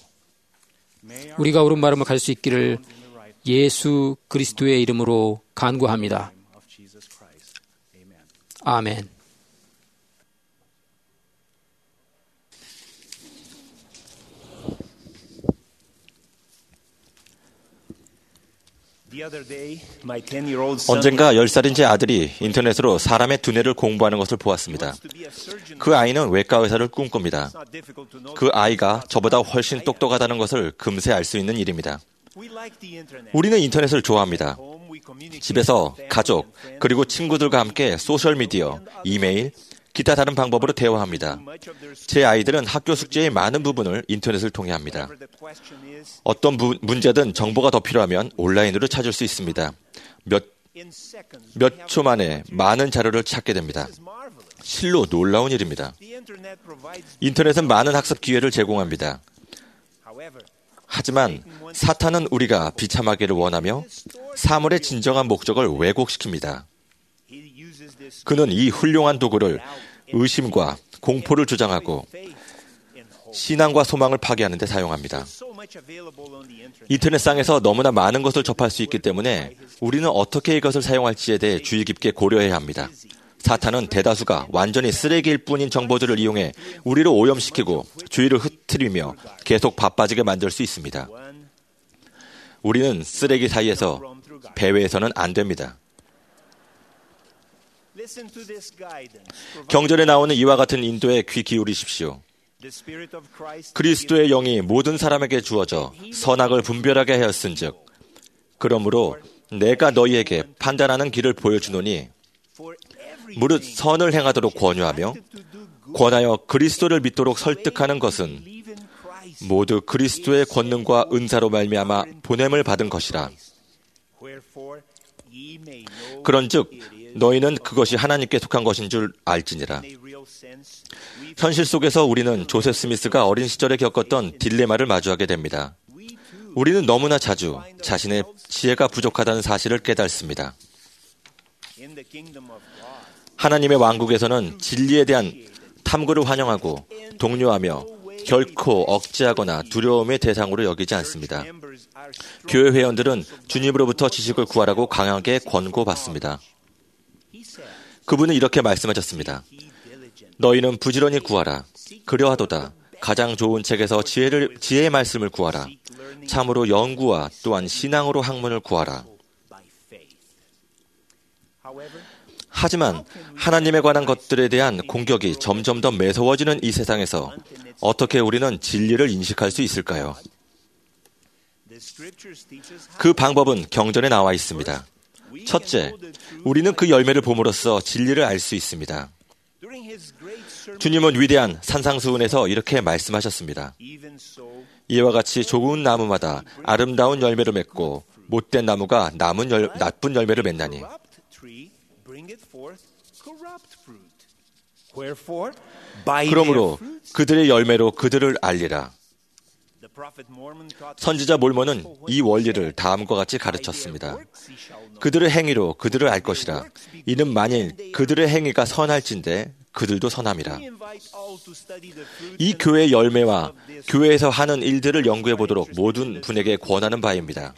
우리가 옳은 발음을 갈 수 있기를 예수 그리스도의 이름으로 간구합니다. 아멘. 언젠가 열 살인 제 아들이 인터넷으로 사람의 두뇌를 공부하는 것을 보았습니다. 그 아이는 외과 의사를 꿈꿉니다. 그 아이가 저보다 훨씬 똑똑하다는 것을 금세 알 수 있는 일입니다. 우리는 인터넷을 좋아합니다. 집에서 가족, 그리고 친구들과 함께 소셜미디어, 이메일, 기타 다른 방법으로 대화합니다. 제 아이들은 학교 숙제의 많은 부분을 인터넷을 통해 합니다. 어떤 부, 문제든 정보가 더 필요하면 온라인으로 찾을 수 있습니다. 몇, 몇 초 만에 많은 자료를 찾게 됩니다. 실로 놀라운 일입니다. 인터넷은 많은 학습 기회를 제공합니다. 하지만 사탄은 우리가 비참하기를 원하며 사물의 진정한 목적을 왜곡시킵니다. 그는 이 훌륭한 도구를 의심과 공포를 주장하고 신앙과 소망을 파괴하는 데 사용합니다. 인터넷상에서 너무나 많은 것을 접할 수 있기 때문에 우리는 어떻게 이것을 사용할지에 대해 주의 깊게 고려해야 합니다. 사탄은 대다수가 완전히 쓰레기일 뿐인 정보들을 이용해 우리를 오염시키고 주의를 흐트리며 계속 바빠지게 만들 수 있습니다. 우리는 쓰레기 사이에서 배회해서는 안 됩니다. 경전에 나오는 이와 같은 인도에 귀 기울이십시오. 그리스도의 영이 모든 사람에게 주어져 선악을 분별하게 하였은즉 그러므로 내가 너희에게 판단하는 길을 보여주노니 무릇 선을 행하도록 권유하며 권하여 그리스도를 믿도록 설득하는 것은 모두 그리스도의 권능과 은사로 말미암아 보냄을 받은 것이라. 그런즉 너희는 그것이 하나님께 속한 것인 줄 알지니라. 현실 속에서 우리는 조셉 스미스가 어린 시절에 겪었던 딜레마를 마주하게 됩니다. 우리는 너무나 자주 자신의 지혜가 부족하다는 사실을 깨닫습니다. 하나님의 왕국에서는 진리에 대한 탐구를 환영하고 독려하며 결코 억제하거나 두려움의 대상으로 여기지 않습니다. 교회 회원들은 주님으로부터 지식을 구하라고 강하게 권고받습니다. 그분은 이렇게 말씀하셨습니다. 너희는 부지런히 구하라. 그려하도다. 가장 좋은 책에서 지혜를, 지혜의 말씀을 구하라. 참으로 연구와 또한 신앙으로 학문을 구하라. 하지만 하나님에 관한 것들에 대한 공격이 점점 더 매서워지는 이 세상에서 어떻게 우리는 진리를 인식할 수 있을까요? 그 방법은 경전에 나와 있습니다. 첫째, 우리는 그 열매를 봄으로써 진리를 알 수 있습니다. 주님은 위대한 산상수훈에서 이렇게 말씀하셨습니다. 이와 같이 좋은 나무마다 아름다운 열매를 맺고 못된 나무가 남은 열, 나쁜 열매를 맺나니. 그러므로 그들의 열매로 그들을 알리라. 선지자 몰몬은 이 원리를 다음과 같이 가르쳤습니다. 그들의 행위로 그들을 알 것이라. 이는 만일 그들의 행위가 선할진대 그들도 선함이라. 이 교회의 열매와 교회에서 하는 일들을 연구해 보도록 모든 분에게 권하는 바입니다.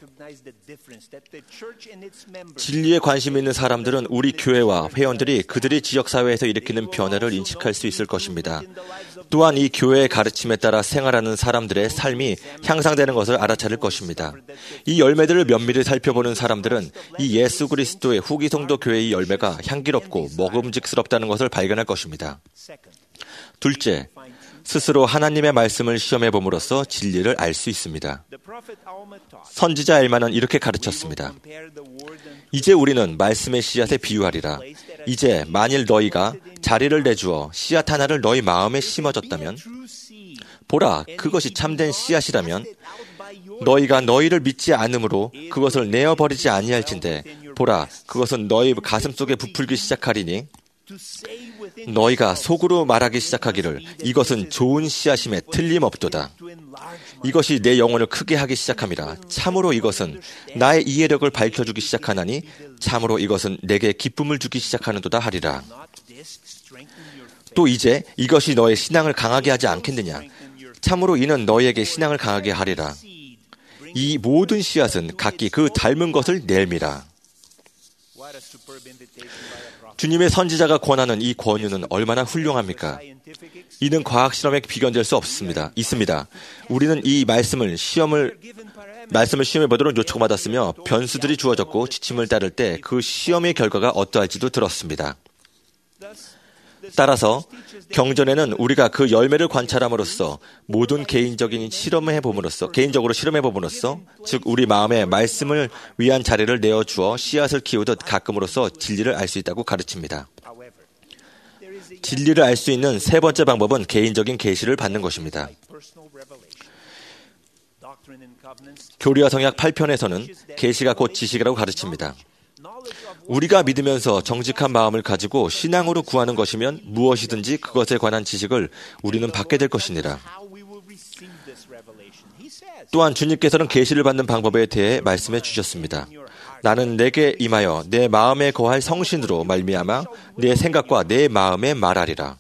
진리에 관심 있는 사람들은 우리 교회와 회원들이 그들의 지역사회에서 일으키는 변화를 인식할 수 있을 것입니다. 또한 이 교회의 가르침에 따라 생활하는 사람들의 삶이 향상되는 것을 알아차릴 것입니다. 이 열매들을 면밀히 살펴보는 사람들은 이 예수 그리스도의 후기 성도 교회의 열매가 향기롭고 먹음직스럽다는 것을 발견할 것입니다. 둘째, 스스로 하나님의 말씀을 시험해 봄으로써 진리를 알 수 있습니다. 선지자 엘마는 이렇게 가르쳤습니다. 이제 우리는 말씀의 씨앗에 비유하리라. 이제 만일 너희가 자리를 내주어 씨앗 하나를 너희 마음에 심어졌다면 보라, 그것이 참된 씨앗이라면 너희가 너희를 믿지 않으므로 그것을 내어버리지 아니할진대 보라, 그것은 너희 가슴속에 부풀기 시작하리니 너희가 속으로 말하기 시작하기를 이것은 좋은 씨앗임에 틀림없도다. 이것이 내 영혼을 크게 하기 시작함이라. 참으로 이것은 나의 이해력을 밝혀주기 시작하나니 참으로 이것은 내게 기쁨을 주기 시작하는도다 하리라. 또 이제 이것이 너의 신앙을 강하게 하지 않겠느냐. 참으로 이는 너희에게 신앙을 강하게 하리라. 이 모든 씨앗은 각기 그 닮은 것을 내밀라. 주님의 선지자가 권하는 이 권유는 얼마나 훌륭합니까? 이는 과학 실험에 비견될 수 없습니다. 있습니다. 우리는 이 말씀을 시험을 말씀을 시험해 보도록 요청받았으며 변수들이 주어졌고 지침을 따를 때 그 시험의 결과가 어떠할지도 들었습니다. 따라서 경전에는 우리가 그 열매를 관찰함으로써 모든 개인적인 실험을 해봄으로써 개인적으로 실험해 봄으로써 즉 우리 마음에 말씀을 위한 자리를 내어주어 씨앗을 키우듯 가끔으로써 진리를 알 수 있다고 가르칩니다. 진리를 알 수 있는 세 번째 방법은 개인적인 계시를 받는 것입니다. 교리와 성약 팔 편에서는 계시가 곧 지식이라고 가르칩니다. 우리가 믿으면서 정직한 마음을 가지고 신앙으로 구하는 것이면 무엇이든지 그것에 관한 지식을 우리는 받게 될 것이니라. 또한 주님께서는 계시를 받는 방법에 대해 말씀해 주셨습니다. 나는 내게 임하여 내 마음에 거할 성신으로 말미암아 내 생각과 내 마음에 말하리라.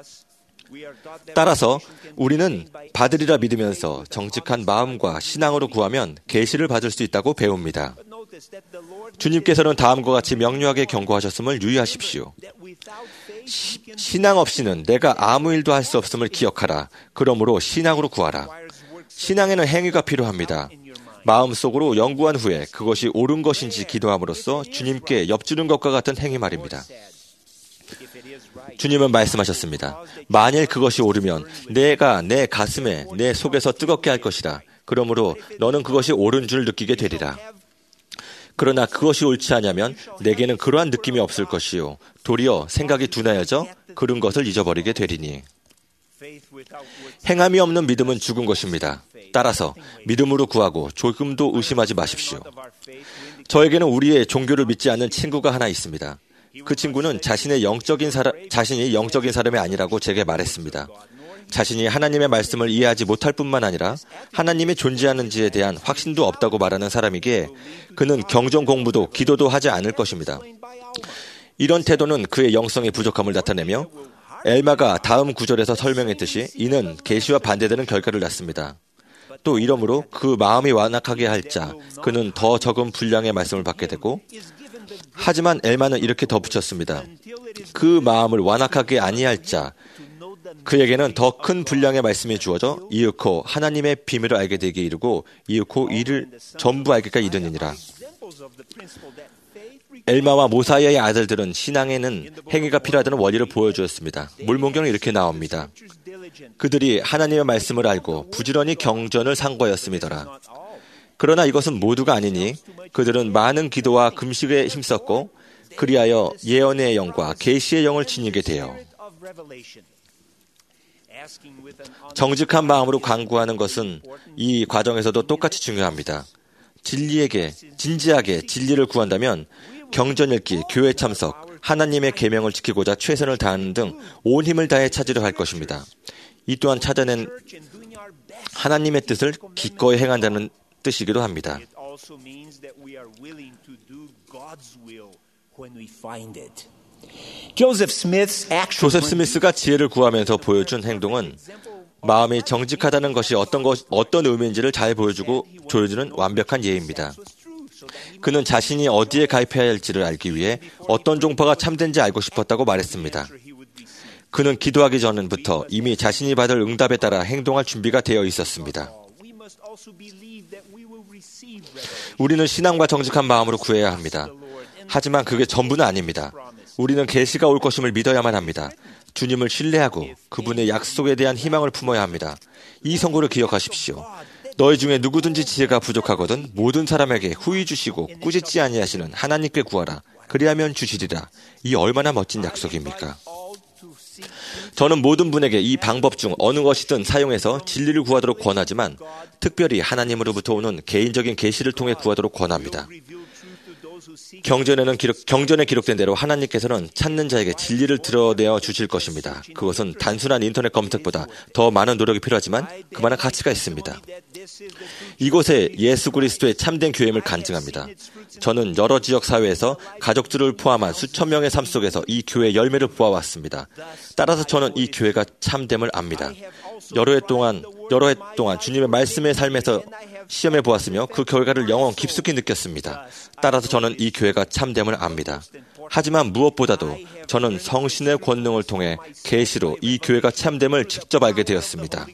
따라서 우리는 받으리라 믿으면서 정직한 마음과 신앙으로 구하면 계시를 받을 수 있다고 배웁니다. 주님께서는 다음과 같이 명료하게 경고하셨음을 유의하십시오. 시, 신앙 없이는 내가 아무 일도 할 수 없음을 기억하라. 그러므로 신앙으로 구하라. 신앙에는 행위가 필요합니다. 마음속으로 연구한 후에 그것이 옳은 것인지 기도함으로써 주님께 엽주는 것과 같은 행위 말입니다. 주님은 말씀하셨습니다. 만일 그것이 옳으면 내가 내 가슴에 내 속에서 뜨겁게 할 것이라. 그러므로 너는 그것이 옳은 줄 느끼게 되리라. 그러나 그것이 옳지 않으면 내게는 그러한 느낌이 없을 것이요 도리어 생각이 둔하여져 그런 것을 잊어버리게 되리니. 행함이 없는 믿음은 죽은 것입니다. 따라서 믿음으로 구하고 조금도 의심하지 마십시오. 저에게는 우리의 종교를 믿지 않는 친구가 하나 있습니다. 그 친구는 자신의 영적인 사람, 자신이 영적인 사람이 아니라고 제게 말했습니다. 자신이 하나님의 말씀을 이해하지 못할 뿐만 아니라 하나님이 존재하는지에 대한 확신도 없다고 말하는 사람이기에 그는 경전 공부도 기도도 하지 않을 것입니다. 이런 태도는 그의 영성의 부족함을 나타내며 엘마가 다음 구절에서 설명했듯이 이는 계시와 반대되는 결과를 낳습니다. 또 이러므로 그 마음이 완악하게 할 자, 그는 더 적은 분량의 말씀을 받게 되고 하지만 엘마는 이렇게 덧붙였습니다. 그 마음을 완악하게 아니할 자, 그에게는 더 큰 분량의 말씀이 주어져 이윽고 하나님의 비밀을 알게 되게 이르고 이윽고 이를 전부 알게까지 이르느니라. 엘마와 모사이아의 아들들은 신앙에는 행위가 필요하다는 원리를 보여주었습니다. 몰몬경은 이렇게 나옵니다. 그들이 하나님의 말씀을 알고 부지런히 경전을 상고하였음이더라. 그러나 이것은 모두가 아니니 그들은 많은 기도와 금식에 힘썼고 그리하여 예언의 영과 계시의 영을 지니게 되어 정직한 마음으로 간구하는 것은 이 과정에서도 똑같이 중요합니다. 진리에게 진지하게 진리를 구한다면 경전 읽기, 교회 참석, 하나님의 계명을 지키고자 최선을 다하는 등 온 힘을 다해 찾으려 할 것입니다. 이 또한 찾아낸 하나님의 뜻을 기꺼이 행한다는 뜻이기도 합니다. 조셉 스미스가 지혜를 구하면서 보여준 행동은 마음이 정직하다는 것이 어떤 것, 어떤 의미인지를 잘 보여주고 조여주는 완벽한 예입니다. 그는 자신이 어디에 가입해야 할지를 알기 위해 어떤 종파가 참된지 알고 싶었다고 말했습니다. 그는 기도하기 전부터 이미 자신이 받을 응답에 따라 행동할 준비가 되어 있었습니다. 우리는 신앙과 정직한 마음으로 구해야 합니다. 하지만 그게 전부는 아닙니다. 우리는 계시가 올 것임을 믿어야만 합니다. 주님을 신뢰하고 그분의 약속에 대한 희망을 품어야 합니다. 이 선고를 기억하십시오. 너희 중에 누구든지 지혜가 부족하거든 모든 사람에게 후히 주시고 꾸짖지 아니하시는 하나님께 구하라. 그리하면 주시리라. 이 얼마나 멋진 약속입니까? 저는 모든 분에게 이 방법 중 어느 것이든 사용해서 진리를 구하도록 권하지만 특별히 하나님으로부터 오는 개인적인 계시를 통해 구하도록 권합니다. 경전에는 기록, 경전에 기록된 대로 하나님께서는 찾는 자에게 진리를 드러내어 주실 것입니다. 그것은 단순한 인터넷 검색보다 더 많은 노력이 필요하지만 그만한 가치가 있습니다. 이곳에 예수 그리스도의 참된 교회임을 간증합니다. 저는 여러 지역 사회에서 가족들을 포함한 수천 명의 삶 속에서 이 교회의 열매를 보아왔습니다. 따라서 저는 이 교회가 참됨을 압니다. 여러 해 동안 여러 해 동안 주님의 말씀의 삶에서 시험해 보았으며 그 결과를 영원 깊숙이 느꼈습니다. 따라서 저는 이 교회가 참됨을 압니다. 하지만 무엇보다도 저는 성신의 권능을 통해 계시로 이 교회가 참됨을 직접 알게 되었습니다.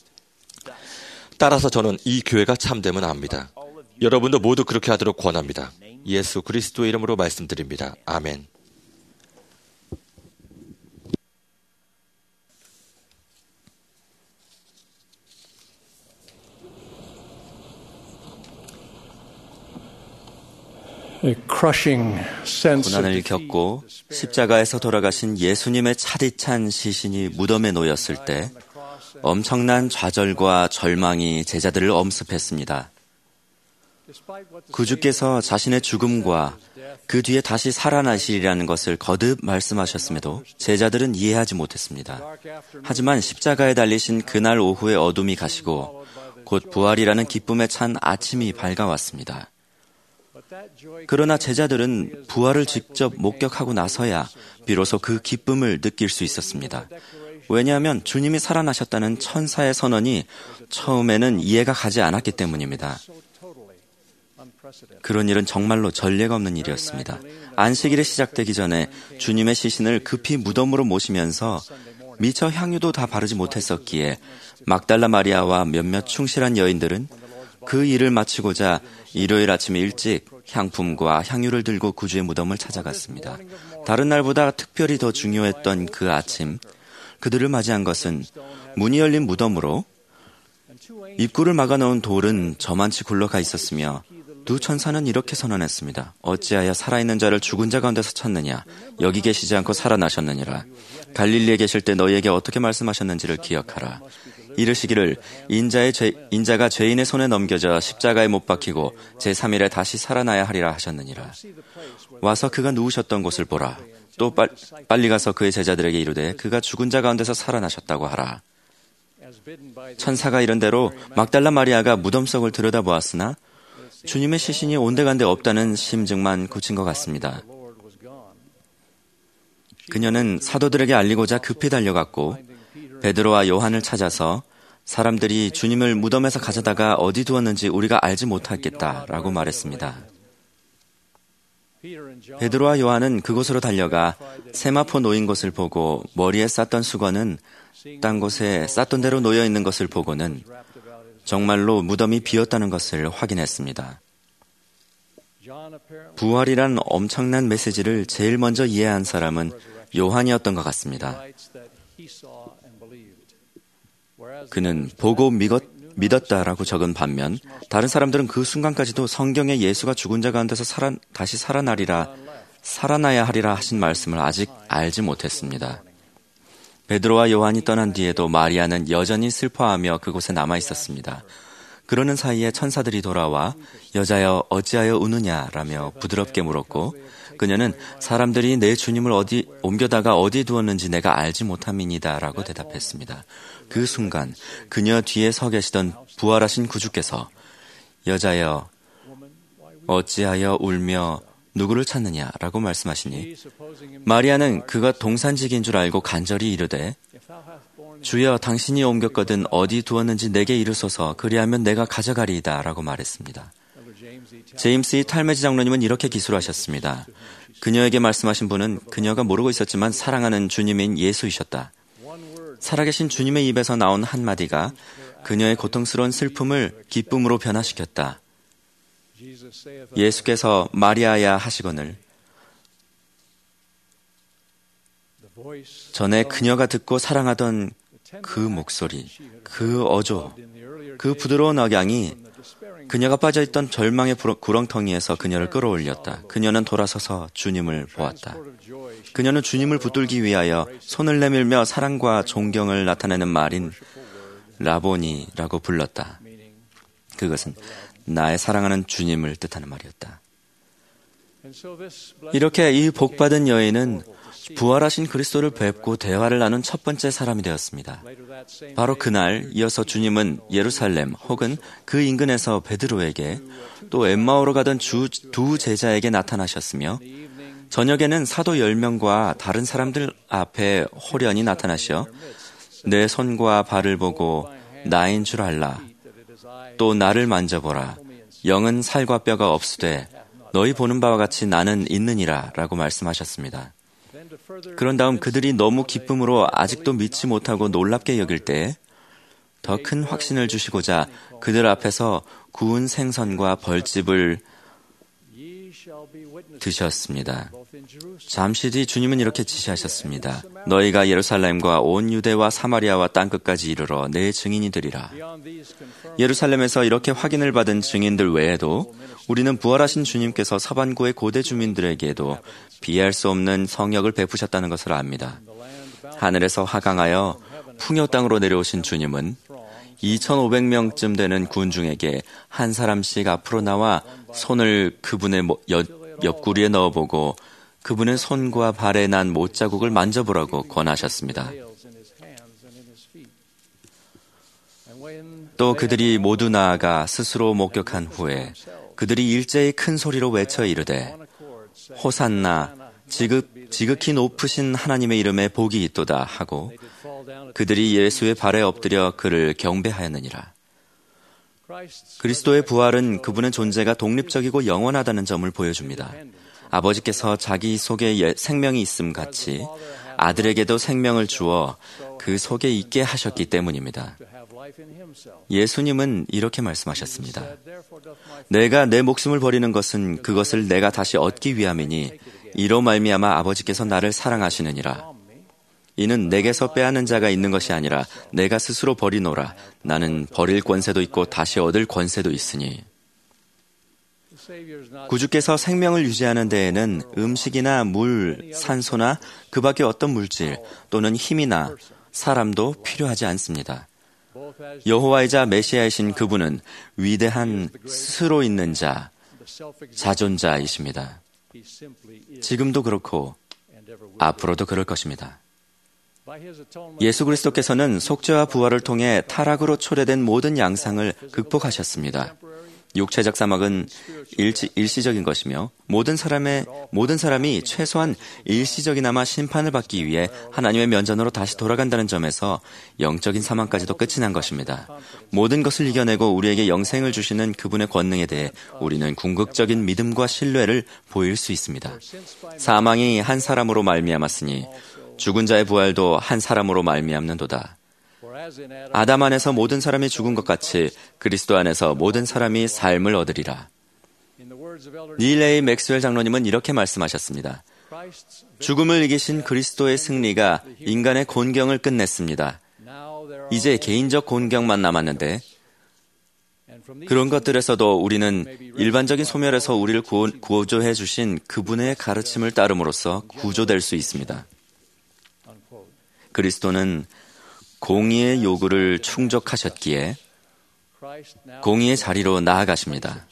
따라서 저는 이 교회가 참됨은 압니다. 여러분도 모두 그렇게 하도록 권합니다. 예수 그리스도의 이름으로 말씀드립니다. 아멘. 고난을 겪고 십자가에서 돌아가신 예수님의 차디찬 시신이 무덤에 놓였을 때 엄청난 좌절과 절망이 제자들을 엄습했습니다. 구주께서 자신의 죽음과 그 뒤에 다시 살아나시리라는 것을 거듭 말씀하셨음에도 제자들은 이해하지 못했습니다. 하지만 십자가에 달리신 그날 오후에 어둠이 가시고 곧 부활이라는 기쁨에 찬 아침이 밝아왔습니다. 그러나 제자들은 부활을 직접 목격하고 나서야 비로소 그 기쁨을 느낄 수 있었습니다. 왜냐하면 주님이 살아나셨다는 천사의 선언이 처음에는 이해가 가지 않았기 때문입니다. 그런 일은 정말로 전례가 없는 일이었습니다. 안식일이 시작되기 전에 주님의 시신을 급히 무덤으로 모시면서 미처 향유도 다 바르지 못했었기에 막달라 마리아와 몇몇 충실한 여인들은 그 일을 마치고자 일요일 아침 일찍 향품과 향유를 들고 구주의 무덤을 찾아갔습니다. 다른 날보다 특별히 더 중요했던 그 아침, 그들을 맞이한 것은 문이 열린 무덤으로 입구를 막아놓은 돌은 저만치 굴러가 있었으며 두 천사는 이렇게 선언했습니다. 어찌하여 살아있는 자를 죽은 자 가운데서 찾느냐? 여기 계시지 않고 살아나셨느니라. 갈릴리에 계실 때 너희에게 어떻게 말씀하셨는지를 기억하라. 이르시기를 인자의 죄, 인자가 죄인의 손에 넘겨져 십자가에 못 박히고 제삼 일에 다시 살아나야 하리라 하셨느니라. 와서 그가 누우셨던 곳을 보라. 또 빨, 빨리 가서 그의 제자들에게 이르되 그가 죽은 자 가운데서 살아나셨다고 하라. 천사가 이른 대로 막달라 마리아가 무덤 속을 들여다보았으나 주님의 시신이 온데간데 없다는 심증만 굳힌 것 같습니다. 그녀는 사도들에게 알리고자 급히 달려갔고 베드로와 요한을 찾아서 사람들이 주님을 무덤에서 가져다가 어디 두었는지 우리가 알지 못하겠다라고 말했습니다. 베드로와 요한은 그곳으로 달려가 세마포 놓인 것을 보고 머리에 쌌던 수건은 딴 곳에 쌌던 대로 놓여 있는 것을 보고는 정말로 무덤이 비었다는 것을 확인했습니다. 부활이란 엄청난 메시지를 제일 먼저 이해한 사람은 요한이었던 것 같습니다. 그는 보고 믿었, 믿었다라고 적은 반면 다른 사람들은 그 순간까지도 성경에 예수가 죽은 자 가운데서 살아, 다시 살아나리라, 살아나야 하리라 하신 말씀을 아직 알지 못했습니다. 베드로와 요한이 떠난 뒤에도 마리아는 여전히 슬퍼하며 그곳에 남아 있었습니다. 그러는 사이에 천사들이 돌아와 여자여 어찌하여 우느냐라며 부드럽게 물었고 그녀는 사람들이 내 주님을 어디 옮겨다가 어디 두었는지 내가 알지 못함이니다라고 대답했습니다. 그 순간 그녀 뒤에 서 계시던 부활하신 구주께서 여자여 어찌하여 울며 누구를 찾느냐라고 말씀하시니 마리아는 그가 동산직인 줄 알고 간절히 이르되 주여 당신이 옮겼거든 어디 두었는지 내게 이르소서 그리하면 내가 가져가리이다 라고 말했습니다. 제임스 이 탈메지 장로님은 이렇게 기술하셨습니다. 그녀에게 말씀하신 분은 그녀가 모르고 있었지만 사랑하는 주님인 예수이셨다. 살아계신 주님의 입에서 나온 한마디가 그녀의 고통스러운 슬픔을 기쁨으로 변화시켰다. 예수께서 마리아야 하시거늘 전에 그녀가 듣고 사랑하던 그 목소리, 그 어조, 그 부드러운 억양이 그녀가 빠져있던 절망의 구렁텅이에서 그녀를 끌어올렸다. 그녀는 돌아서서 주님을 보았다. 그녀는 주님을 붙들기 위하여 손을 내밀며 사랑과 존경을 나타내는 말인 라보니라고 불렀다. 그것은 나의 사랑하는 주님을 뜻하는 말이었다. 이렇게 이 복받은 여인은 부활하신 그리스도를 뵙고 대화를 나눈 첫 번째 사람이 되었습니다. 바로 그날 이어서 주님은 예루살렘 혹은 그 인근에서 베드로에게 또 엠마오로 가던 주, 두 제자에게 나타나셨으며 저녁에는 사도 열 명과 다른 사람들 앞에 호련히 나타나셔 내 손과 발을 보고 나인 줄 알라. 또 나를 만져보라. 영은 살과 뼈가 없으되 너희 보는 바와 같이 나는 있느니라 라고 말씀하셨습니다. 그런 다음 그들이 너무 기쁨으로 아직도 믿지 못하고 놀랍게 여길 때 더 큰 확신을 주시고자 그들 앞에서 구운 생선과 벌집을 드셨습니다. 잠시 뒤 주님은 이렇게 지시하셨습니다. 너희가 예루살렘과 온 유대와 사마리아와 땅끝까지 이르러 내 증인이 되리라. 예루살렘에서 이렇게 확인을 받은 증인들 외에도 우리는 부활하신 주님께서 서반구의 고대 주민들에게도 비할 수 없는 성역을 베푸셨다는 것을 압니다. 하늘에서 하강하여 풍요 땅으로 내려오신 주님은 이천오백 명쯤 되는 군중에게 한 사람씩 앞으로 나와 손을 그분의 옆구리에 넣어보고 그분의 손과 발에 난 못자국을 만져보라고 권하셨습니다. 또 그들이 모두 나아가 스스로 목격한 후에 그들이 일제히 큰 소리로 외쳐 이르되 호산나 지극, 지극히 높으신 하나님의 이름에 복이 있도다 하고 그들이 예수의 발에 엎드려 그를 경배하였느니라. 그리스도의 부활은 그분의 존재가 독립적이고 영원하다는 점을 보여줍니다. 아버지께서 자기 속에 생명이 있음 같이 아들에게도 생명을 주어 그 속에 있게 하셨기 때문입니다. 예수님은 이렇게 말씀하셨습니다. 내가 내 목숨을 버리는 것은 그것을 내가 다시 얻기 위함이니 이로 말미암아 아버지께서 나를 사랑하시느니라. 이는 내게서 빼앗는 자가 있는 것이 아니라 내가 스스로 버리노라. 나는 버릴 권세도 있고 다시 얻을 권세도 있으니. 구주께서 생명을 유지하는 데에는 음식이나 물, 산소나 그 밖의 어떤 물질 또는 힘이나 사람도 필요하지 않습니다. 여호와이자 메시아이신 그분은 위대한 스스로 있는 자, 자존자이십니다. 지금도 그렇고 앞으로도 그럴 것입니다. 예수 그리스도께서는 속죄와 부활을 통해 타락으로 초래된 모든 양상을 극복하셨습니다. 육체적 사망은 일시, 일시적인 것이며 모든 사람의 모든 사람이 최소한 일시적이나마 심판을 받기 위해 하나님의 면전으로 다시 돌아간다는 점에서 영적인 사망까지도 끝이 난 것입니다. 모든 것을 이겨내고 우리에게 영생을 주시는 그분의 권능에 대해 우리는 궁극적인 믿음과 신뢰를 보일 수 있습니다. 사망이 한 사람으로 말미암았으니 죽은 자의 부활도 한 사람으로 말미암는도다. 아담 안에서 모든 사람이 죽은 것 같이 그리스도 안에서 모든 사람이 삶을 얻으리라. 닐 에이 맥스웰 장로님은 이렇게 말씀하셨습니다. 죽음을 이기신 그리스도의 승리가 인간의 곤경을 끝냈습니다. 이제 개인적 곤경만 남았는데 그런 것들에서도 우리는 일반적인 소멸에서 우리를 구호, 구조해 주신 그분의 가르침을 따름으로써 구조될 수 있습니다. 그리스도는 공의의 요구를 충족하셨기에 공의의 자리로 나아가십니다.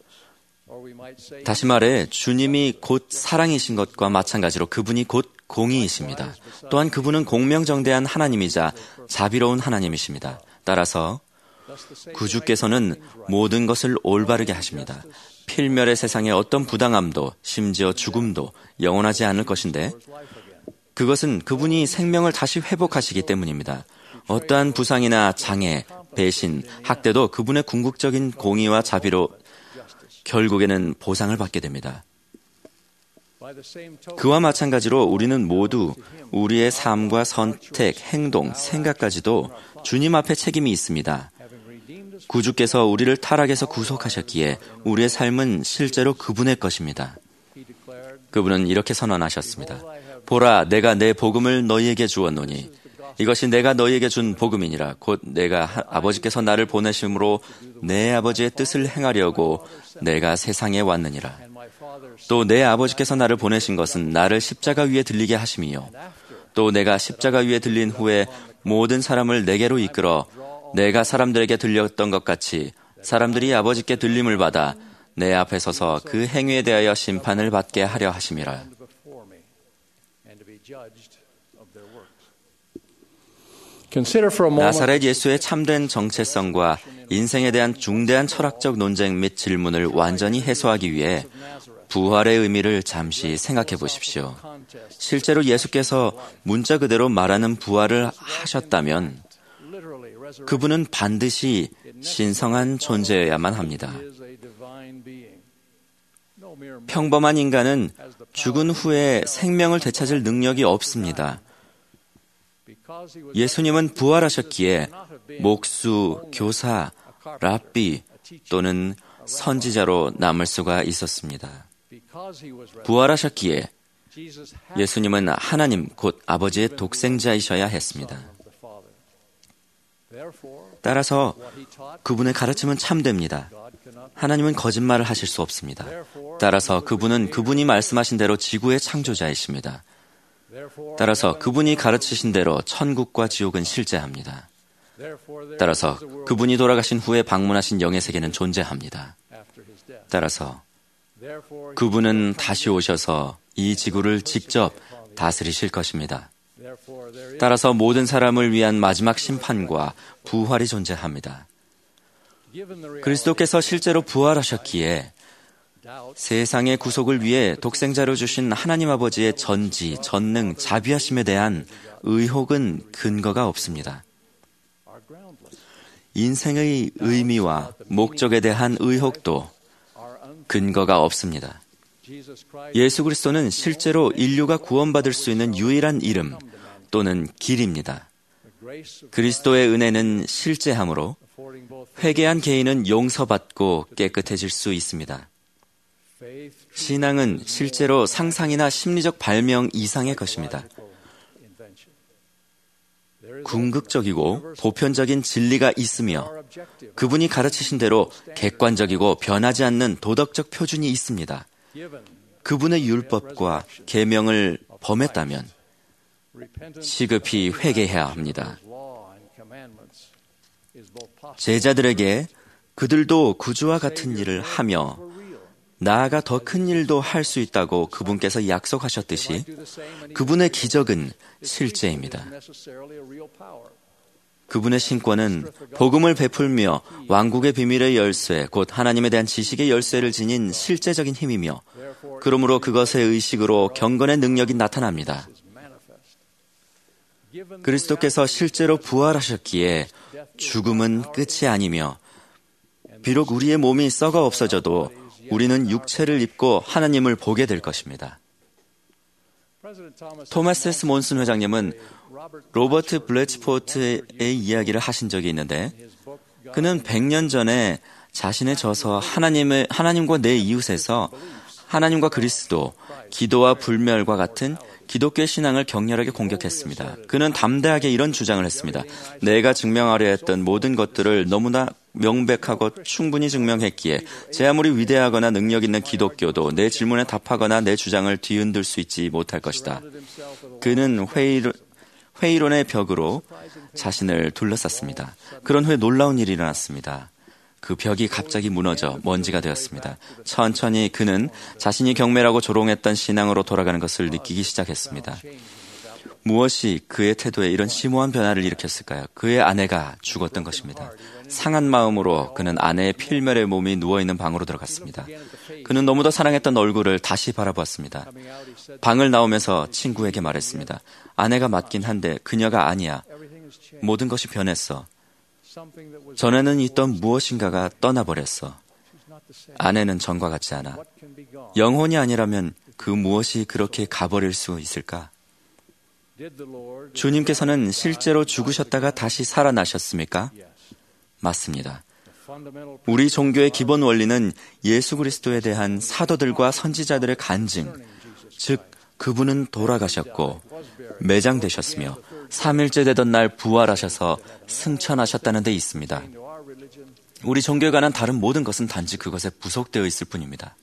다시 말해 주님이 곧 사랑이신 것과 마찬가지로 그분이 곧 공의이십니다. 또한 그분은 공명정대한 하나님이자 자비로운 하나님이십니다. 따라서 구주께서는 모든 것을 올바르게 하십니다. 필멸의 세상에 어떤 부당함도 심지어 죽음도 영원하지 않을 것인데 그것은 그분이 생명을 다시 회복하시기 때문입니다. 어떠한 부상이나 장애, 배신, 학대도 그분의 궁극적인 공의와 자비로 결국에는 보상을 받게 됩니다. 그와 마찬가지로 우리는 모두 우리의 삶과 선택, 행동, 생각까지도 주님 앞에 책임이 있습니다. 구주께서 우리를 타락에서 구속하셨기에 우리의 삶은 실제로 그분의 것입니다. 그분은 이렇게 선언하셨습니다. 보라, 내가 내 복음을 너희에게 주었노니 이것이 내가 너희에게 준 복음이니라. 곧 내가 하, 아버지께서 나를 보내심으로 내 아버지의 뜻을 행하려고 내가 세상에 왔느니라. 또 내 아버지께서 나를 보내신 것은 나를 십자가 위에 들리게 하심이요. 또 내가 십자가 위에 들린 후에 모든 사람을 내게로 이끌어 내가 사람들에게 들렸던 것 같이 사람들이 아버지께 들림을 받아 내 앞에 서서 그 행위에 대하여 심판을 받게 하려 하심이라. 나사렛 예수의 참된 정체성과 인생에 대한 중대한 철학적 논쟁 및 질문을 완전히 해소하기 위해 부활의 의미를 잠시 생각해 보십시오. 실제로 예수께서 문자 그대로 말하는 부활을 하셨다면 그분은 반드시 신성한 존재여야만 합니다. 평범한 인간은 죽은 후에 생명을 되찾을 능력이 없습니다. 예수님은 부활하셨기에 목수, 교사, 랍비 또는 선지자로 남을 수가 있었습니다. 부활하셨기에 예수님은 하나님 곧 아버지의 독생자이셔야 했습니다. 따라서 그분의 가르침은 참됩니다. 하나님은 거짓말을 하실 수 없습니다. 따라서 그분은 그분이 말씀하신 대로 지구의 창조자이십니다. 따라서 그분이 가르치신 대로 천국과 지옥은 실제합니다. 따라서 그분이 돌아가신 후에 방문하신 영의 세계는 존재합니다. 따라서 그분은 다시 오셔서 이 지구를 직접 다스리실 것입니다. 따라서 모든 사람을 위한 마지막 심판과 부활이 존재합니다. 그리스도께서 실제로 부활하셨기에 세상의 구속을 위해 독생자로 주신 하나님 아버지의 전지, 전능, 자비하심에 대한 의혹은 근거가 없습니다. 인생의 의미와 목적에 대한 의혹도 근거가 없습니다. 예수 그리스도는 실제로 인류가 구원받을 수 있는 유일한 이름 또는 길입니다. 그리스도의 은혜는 실제함으로 회개한 개인은 용서받고 깨끗해질 수 있습니다. 신앙은 실제로 상상이나 심리적 발명 이상의 것입니다. 궁극적이고 보편적인 진리가 있으며 그분이 가르치신 대로 객관적이고 변하지 않는 도덕적 표준이 있습니다. 그분의 율법과 계명을 범했다면 시급히 회개해야 합니다. 제자들에게 그들도 구주와 같은 일을 하며 나아가 더 큰 일도 할 수 있다고 그분께서 약속하셨듯이 그분의 기적은 실제입니다. 그분의 신권은 복음을 베풀며 왕국의 비밀의 열쇠, 곧 하나님에 대한 지식의 열쇠를 지닌 실제적인 힘이며 그러므로 그것의 의식으로 경건의 능력이 나타납니다. 그리스도께서 실제로 부활하셨기에 죽음은 끝이 아니며 비록 우리의 몸이 썩어 없어져도 우리는 육체를 입고 하나님을 보게 될 것입니다. 토마스 에스 몬슨 회장님은 로버트 블래치포트의 이야기를 하신 적이 있는데 그는 백 년 전에 자신의 저서 하나님의, 하나님과 내 이웃에서 하나님과 그리스도, 기도와 불멸과 같은 기독교의 신앙을 격렬하게 공격했습니다. 그는 담대하게 이런 주장을 했습니다. 내가 증명하려 했던 모든 것들을 너무나 명백하고 충분히 증명했기에 제 아무리 위대하거나 능력 있는 기독교도 내 질문에 답하거나 내 주장을 뒤흔들 수 있지 못할 것이다. 그는 회의론, 회의론의 벽으로 자신을 둘러쌌습니다. 그런 후에 놀라운 일이 일어났습니다. 그 벽이 갑자기 무너져 먼지가 되었습니다. 천천히 그는 자신이 경멸하고 조롱했던 신앙으로 돌아가는 것을 느끼기 시작했습니다. 무엇이 그의 태도에 이런 심오한 변화를 일으켰을까요? 그의 아내가 죽었던 것입니다. 상한 마음으로 그는 아내의 필멸의 몸이 누워있는 방으로 들어갔습니다. 그는 너무도 사랑했던 얼굴을 다시 바라보았습니다. 방을 나오면서 친구에게 말했습니다. 아내가 맞긴 한데 그녀가 아니야. 모든 것이 변했어. 전에는 있던 무엇인가가 떠나버렸어. 아내는 전과 같지 않아. 영혼이 아니라면 그 무엇이 그렇게 가버릴 수 있을까? 주님께서는 실제로 죽으셨다가 다시 살아나셨습니까? 맞습니다. 우리 종교의 기본 원리는 예수 그리스도에 대한 사도들과 선지자들의 간증, 즉 그분은 돌아가셨고 매장되셨으며 삼일째 되던 날 부활하셔서 승천하셨다는 데 있습니다. 우리 종교에 관한 다른 모든 것은 단지 그것에 부속되어 있을 뿐입니다.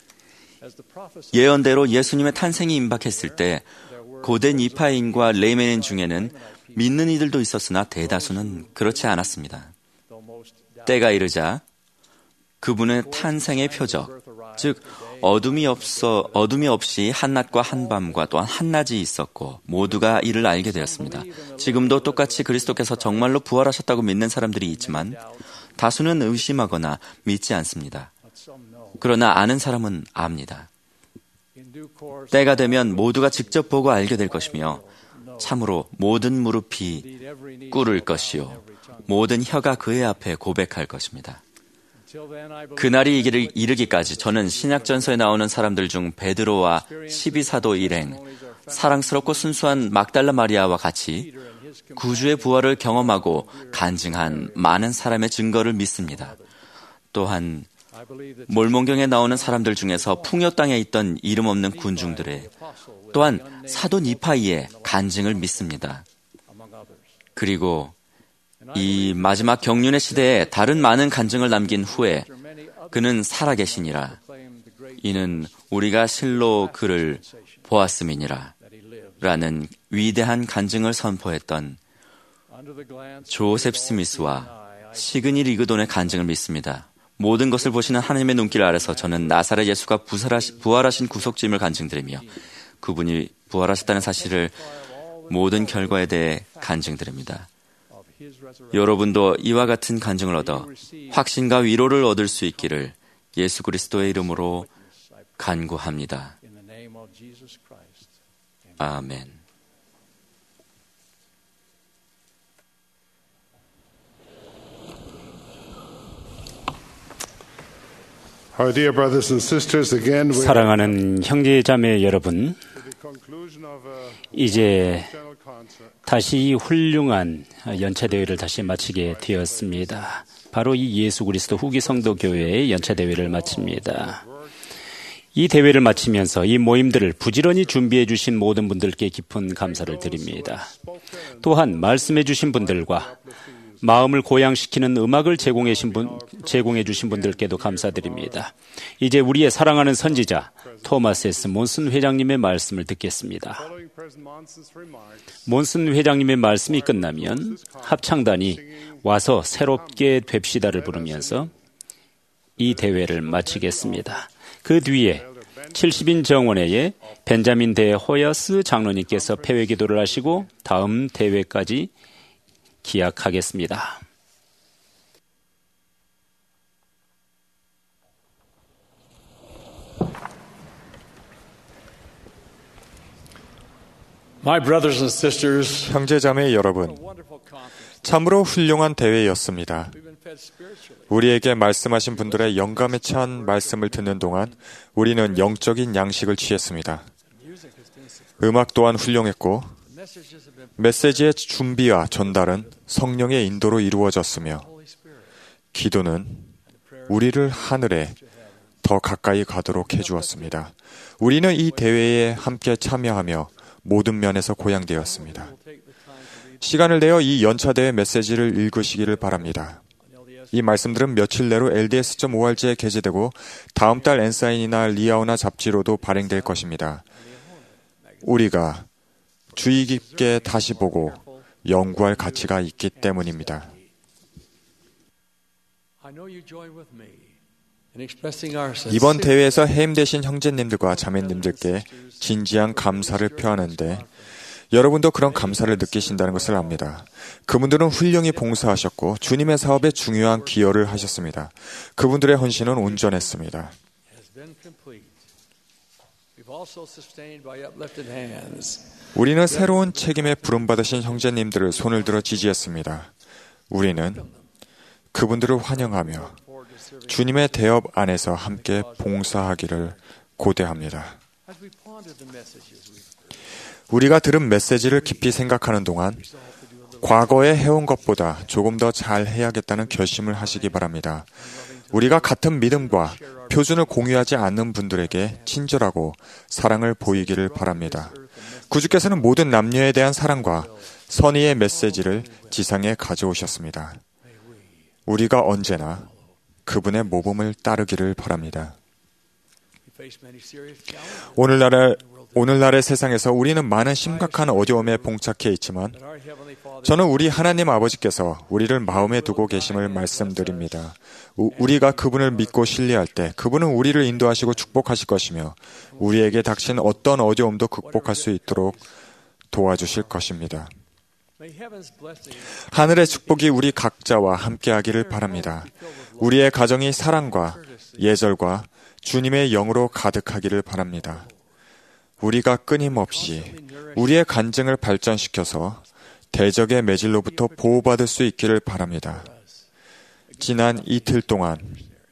예언대로 예수님의 탄생이 임박했을 때 고된 이파인과 레이맨인 중에는 믿는 이들도 있었으나 대다수는 그렇지 않았습니다. 때가 이르자 그분의 탄생의 표적, 즉 어둠이 없어 어둠이 없이 한낮과 한밤과 또한 한낮이 있었고 모두가 이를 알게 되었습니다. 지금도 똑같이 그리스도께서 정말로 부활하셨다고 믿는 사람들이 있지만 다수는 의심하거나 믿지 않습니다. 그러나 아는 사람은 압니다. 때가 되면 모두가 직접 보고 알게 될 것이며 참으로 모든 무릎이 꿇을 것이요 모든 혀가 그의 앞에 고백할 것입니다. 그날이 이르기까지 저는 신약전서에 나오는 사람들 중 베드로와 십이 사도 일행, 사랑스럽고 순수한 막달라 마리아와 같이 구주의 부활을 경험하고 간증한 많은 사람의 증거를 믿습니다. 또한 몰몬경에 나오는 사람들 중에서 풍요 땅에 있던 이름 없는 군중들의, 또한 사도 니파이의 간증을 믿습니다. 그리고 이 마지막 경륜의 시대에 다른 많은 간증을 남긴 후에 그는 살아계시니라. 이는 우리가 실로 그를 보았음이니라 라는 위대한 간증을 선포했던 조셉 스미스와 시그니 리그돈의 간증을 믿습니다. 모든 것을 보시는 하나님의 눈길 아래서 저는 나사렛 예수가 부활하신 구속주임을 간증드리며 그분이 부활하셨다는 사실을 모든 결과에 대해 간증드립니다. 여러분도 이와 같은 간증을 얻어 확신과 위로를 얻을 수 있기를 예수 그리스도의 이름으로 간구합니다. 아멘. Our dear brothers and sisters, again, we 사랑하는 형제자매 여러분, 이제 다시 훌륭한 연차대회를 다시 마치게 되었습니다. 바로 이 예수 그리스도 후기 성도 교회의 연차대회를 마칩니다. 이 대회를 마치면서 이 모임들을 부지런히 준비해 주신 모든 분들께 깊은 감사를 드립니다. 또한 말씀해 주신 분들과 마음을 고양시키는 음악을 제공해 주신 분, 제공해 주신 분들께도 감사드립니다. 이제 우리의 사랑하는 선지자 토마스 에스 몬슨 회장님의 말씀을 듣겠습니다. 몬슨 회장님의 말씀이 끝나면 합창단이 와서 새롭게 됩시다를 부르면서 이 대회를 마치겠습니다. 그 뒤에 칠십 인 정원회의 벤자민 대 호야스 장로님께서 폐회 기도를 하시고 다음 대회까지 기약하겠습니다. My brothers and sisters, 형제자매 여러분, 참으로 훌륭한 대회였습니다. 우리에게 말씀하신 분들의 영감에 찬 말씀을 듣는 동안 우리는 영적인 양식을 취했습니다. 음악 또한 훌륭했고 메시지의 준비와 전달은 성령의 인도로 이루어졌으며 기도는 우리를 하늘에 더 가까이 가도록 해주었습니다. 우리는 이 대회에 함께 참여하며 모든 면에서 고양되었습니다. 시간을 내어 이 연차대회 메시지를 읽으시기를 바랍니다. 이 말씀들은 며칠 내로 엘디에스 닷 오알지에 게재되고 다음 달 엔사인이나 리아오나 잡지로도 발행될 것입니다. 우리가 주의 깊게 다시 보고 연구할 가치가 있기 때문입니다. 이번 대회에서 해임되신 형제님들과 자매님들께 진지한 감사를 표하는데 여러분도 그런 감사를 느끼신다는 것을 압니다. 그분들은 훌륭히 봉사하셨고 주님의 사업에 중요한 기여를 하셨습니다. 그분들의 헌신은 온전했습니다. 우리는 새로운 책임에 부름받으신 형제님들을 손을 들어 지지했습니다. 우리는 그분들을 환영하며 주님의 대업 안에서 함께 봉사하기를 고대합니다. 우리가 들은 메시지를 깊이 생각하는 동안 과거에 해온 것보다 조금 더 잘 해야겠다는 결심을 하시기 바랍니다. 우리가 같은 믿음과 표준을 공유하지 않는 분들에게 친절하고 사랑을 보이기를 바랍니다. 구주께서는 모든 남녀에 대한 사랑과 선의의 메시지를 지상에 가져오셨습니다. 우리가 언제나 그분의 모범을 따르기를 바랍니다. 오늘날의, 오늘날의 세상에서 우리는 많은 심각한 어려움에 봉착해 있지만 저는 우리 하나님 아버지께서 우리를 마음에 두고 계심을 말씀드립니다. 우, 우리가 그분을 믿고 신뢰할 때 그분은 우리를 인도하시고 축복하실 것이며 우리에게 닥친 어떤 어려움도 극복할 수 있도록 도와주실 것입니다. 하늘의 축복이 우리 각자와 함께하기를 바랍니다. 우리의 가정이 사랑과 예절과 주님의 영으로 가득하기를 바랍니다. 우리가 끊임없이 우리의 간증을 발전시켜서 대적의 매질로부터 보호받을 수 있기를 바랍니다. 지난 이틀 동안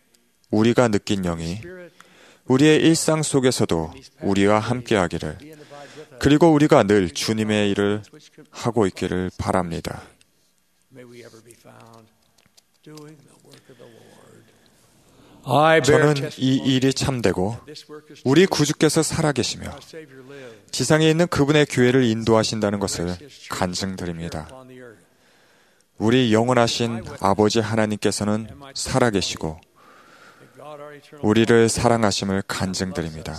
우리가 느낀 영이 우리의 일상 속에서도 우리와 함께하기를, 그리고 우리가 늘 주님의 일을 하고 있기를 바랍니다. 저는 이 일이 참되고 우리 구주께서 살아계시며 지상에 있는 그분의 교회를 인도하신다는 것을 간증드립니다. 우리 영원하신 아버지 하나님께서는 살아계시고 우리를 사랑하심을 간증드립니다.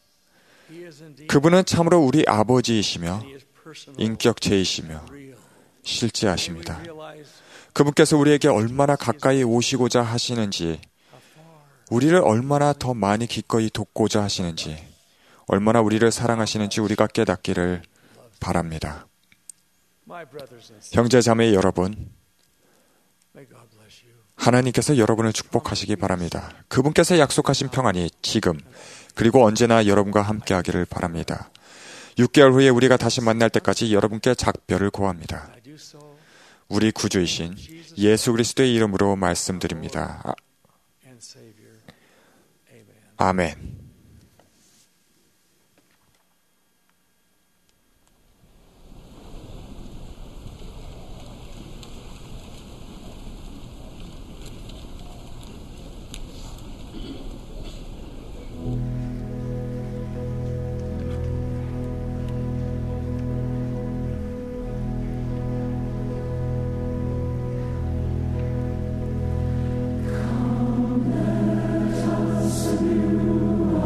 그분은 참으로 우리 아버지이시며 인격체이시며 실제하십니다. 그분께서 우리에게 얼마나 가까이 오시고자 하시는지, 우리를 얼마나 더 많이 기꺼이 돕고자 하시는지, 얼마나 우리를 사랑하시는지 우리가 깨닫기를 바랍니다. 형제 자매 여러분, 하나님께서 여러분을 축복하시기 바랍니다. 그분께서 약속하신 평안이 지금 그리고 언제나 여러분과 함께하기를 바랍니다. 육 개월 후에 우리가 다시 만날 때까지 여러분께 작별을 고합니다. 우리 구주이신 예수 그리스도의 이름으로 말씀드립니다. 아, 아멘. Come, let us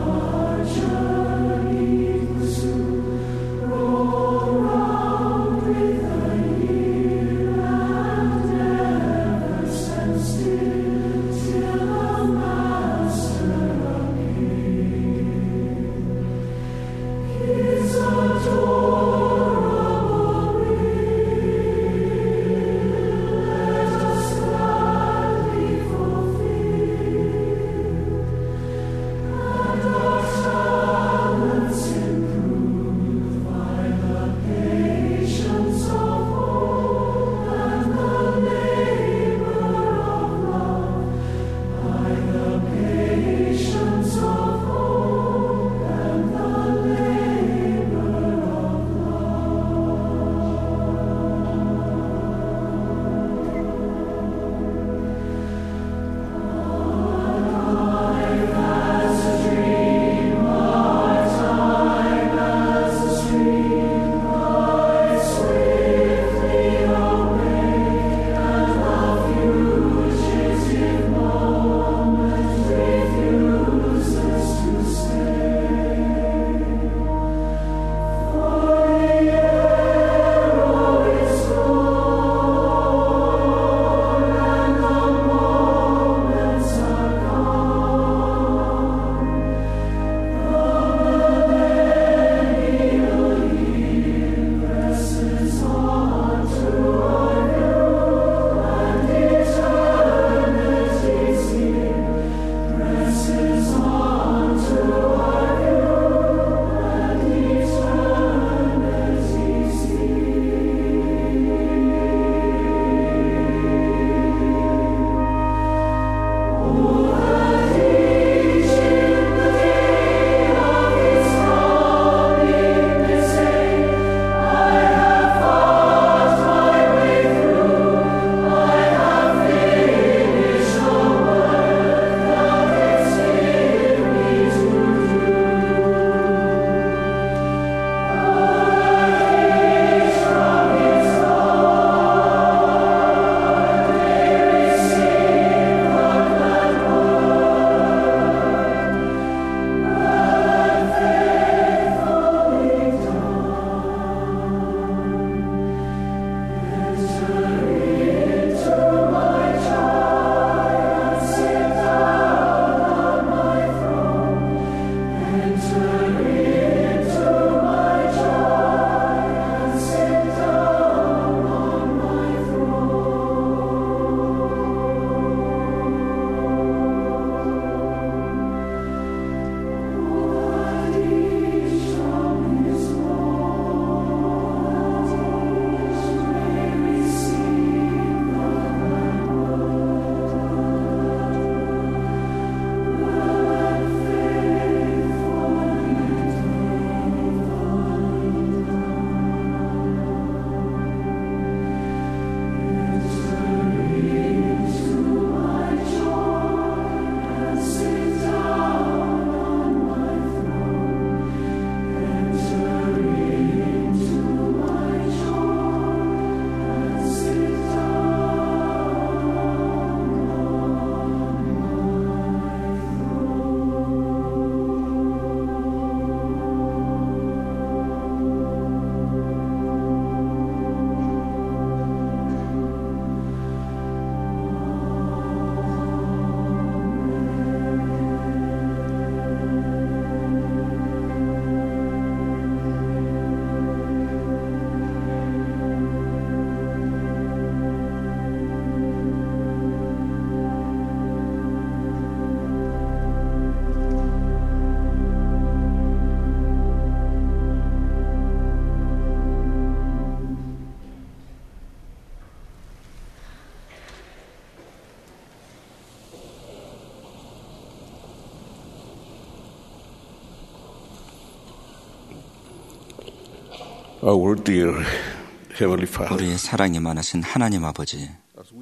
Our dear Heavenly Father, 우리의 사랑이 많으신 하나님 아버지,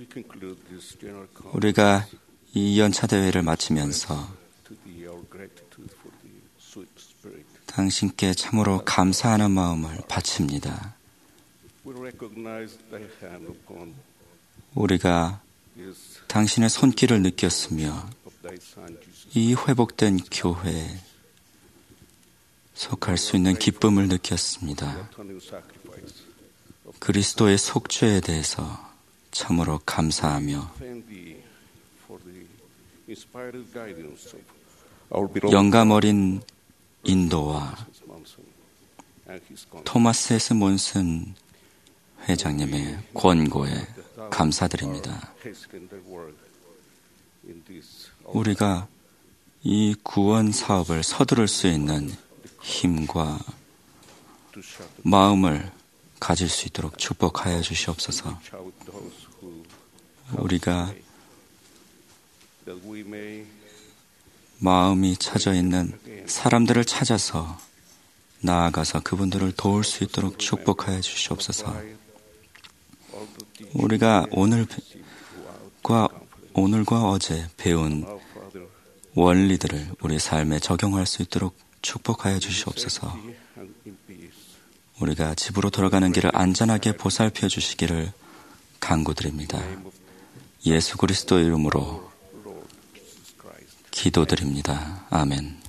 우리가 이 연차 대회를 마치면서 당신께 참으로 감사하는 마음을 바칩니다. 우리가 당신의 손길을 느꼈으며 이 회복된 교회에 속할 수 있는 기쁨을 느꼈습니다. 그리스도의 속죄에 대해서 참으로 감사하며 영감 어린 인도와 토마스 에스 몬슨 회장님의 권고에 감사드립니다. 우리가 이 구원 사업을 서두를 수 있는 힘과 마음을 가질 수 있도록 축복하여 주시옵소서. 우리가 마음이 차져 있는 사람들을 찾아서 나아가서 그분들을 도울 수 있도록 축복하여 주시옵소서. 우리가 오늘과 오늘과 어제 배운 원리들을 우리 삶에 적용할 수 있도록 축복하여 주시옵소서. 우리가 집으로 돌아가는 길을 안전하게 보살펴 주시기를 간구드립니다. 예수 그리스도의 이름으로 기도드립니다. 아멘.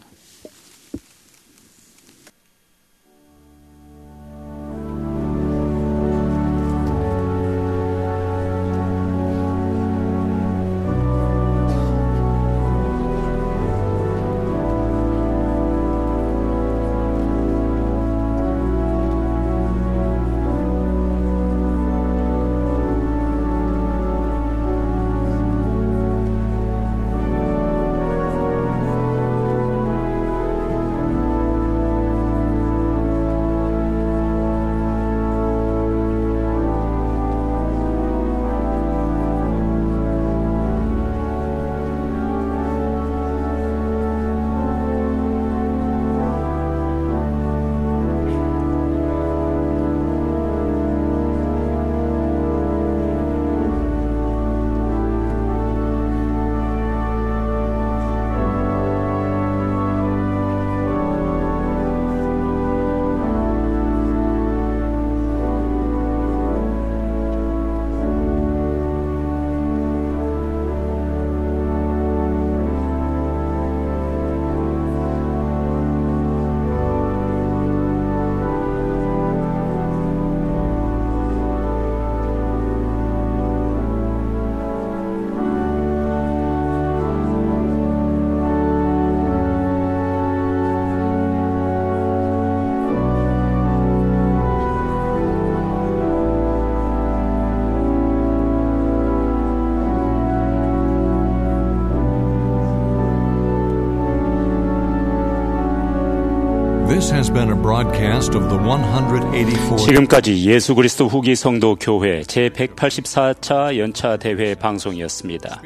지금까지 예수 그리스도 후기 성도 교회 제백팔십사 차 연차 대회 방송이었습니다.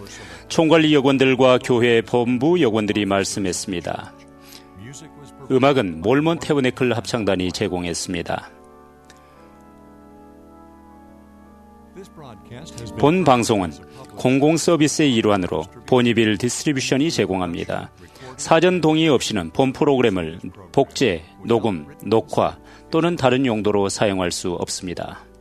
총관리 여관들과 교회 본부 여관들이 말씀했습니다. 음악은 몰몬 태브네클 합창단이 제공했습니다. 본 방송은 공공 서비스의 일환으로 보니빌 디스트리뷰션이 제공합니다. 사전 동의 없이는 본 프로그램을 복제, 녹음, 녹화 또는 다른 용도로 사용할 수 없습니다.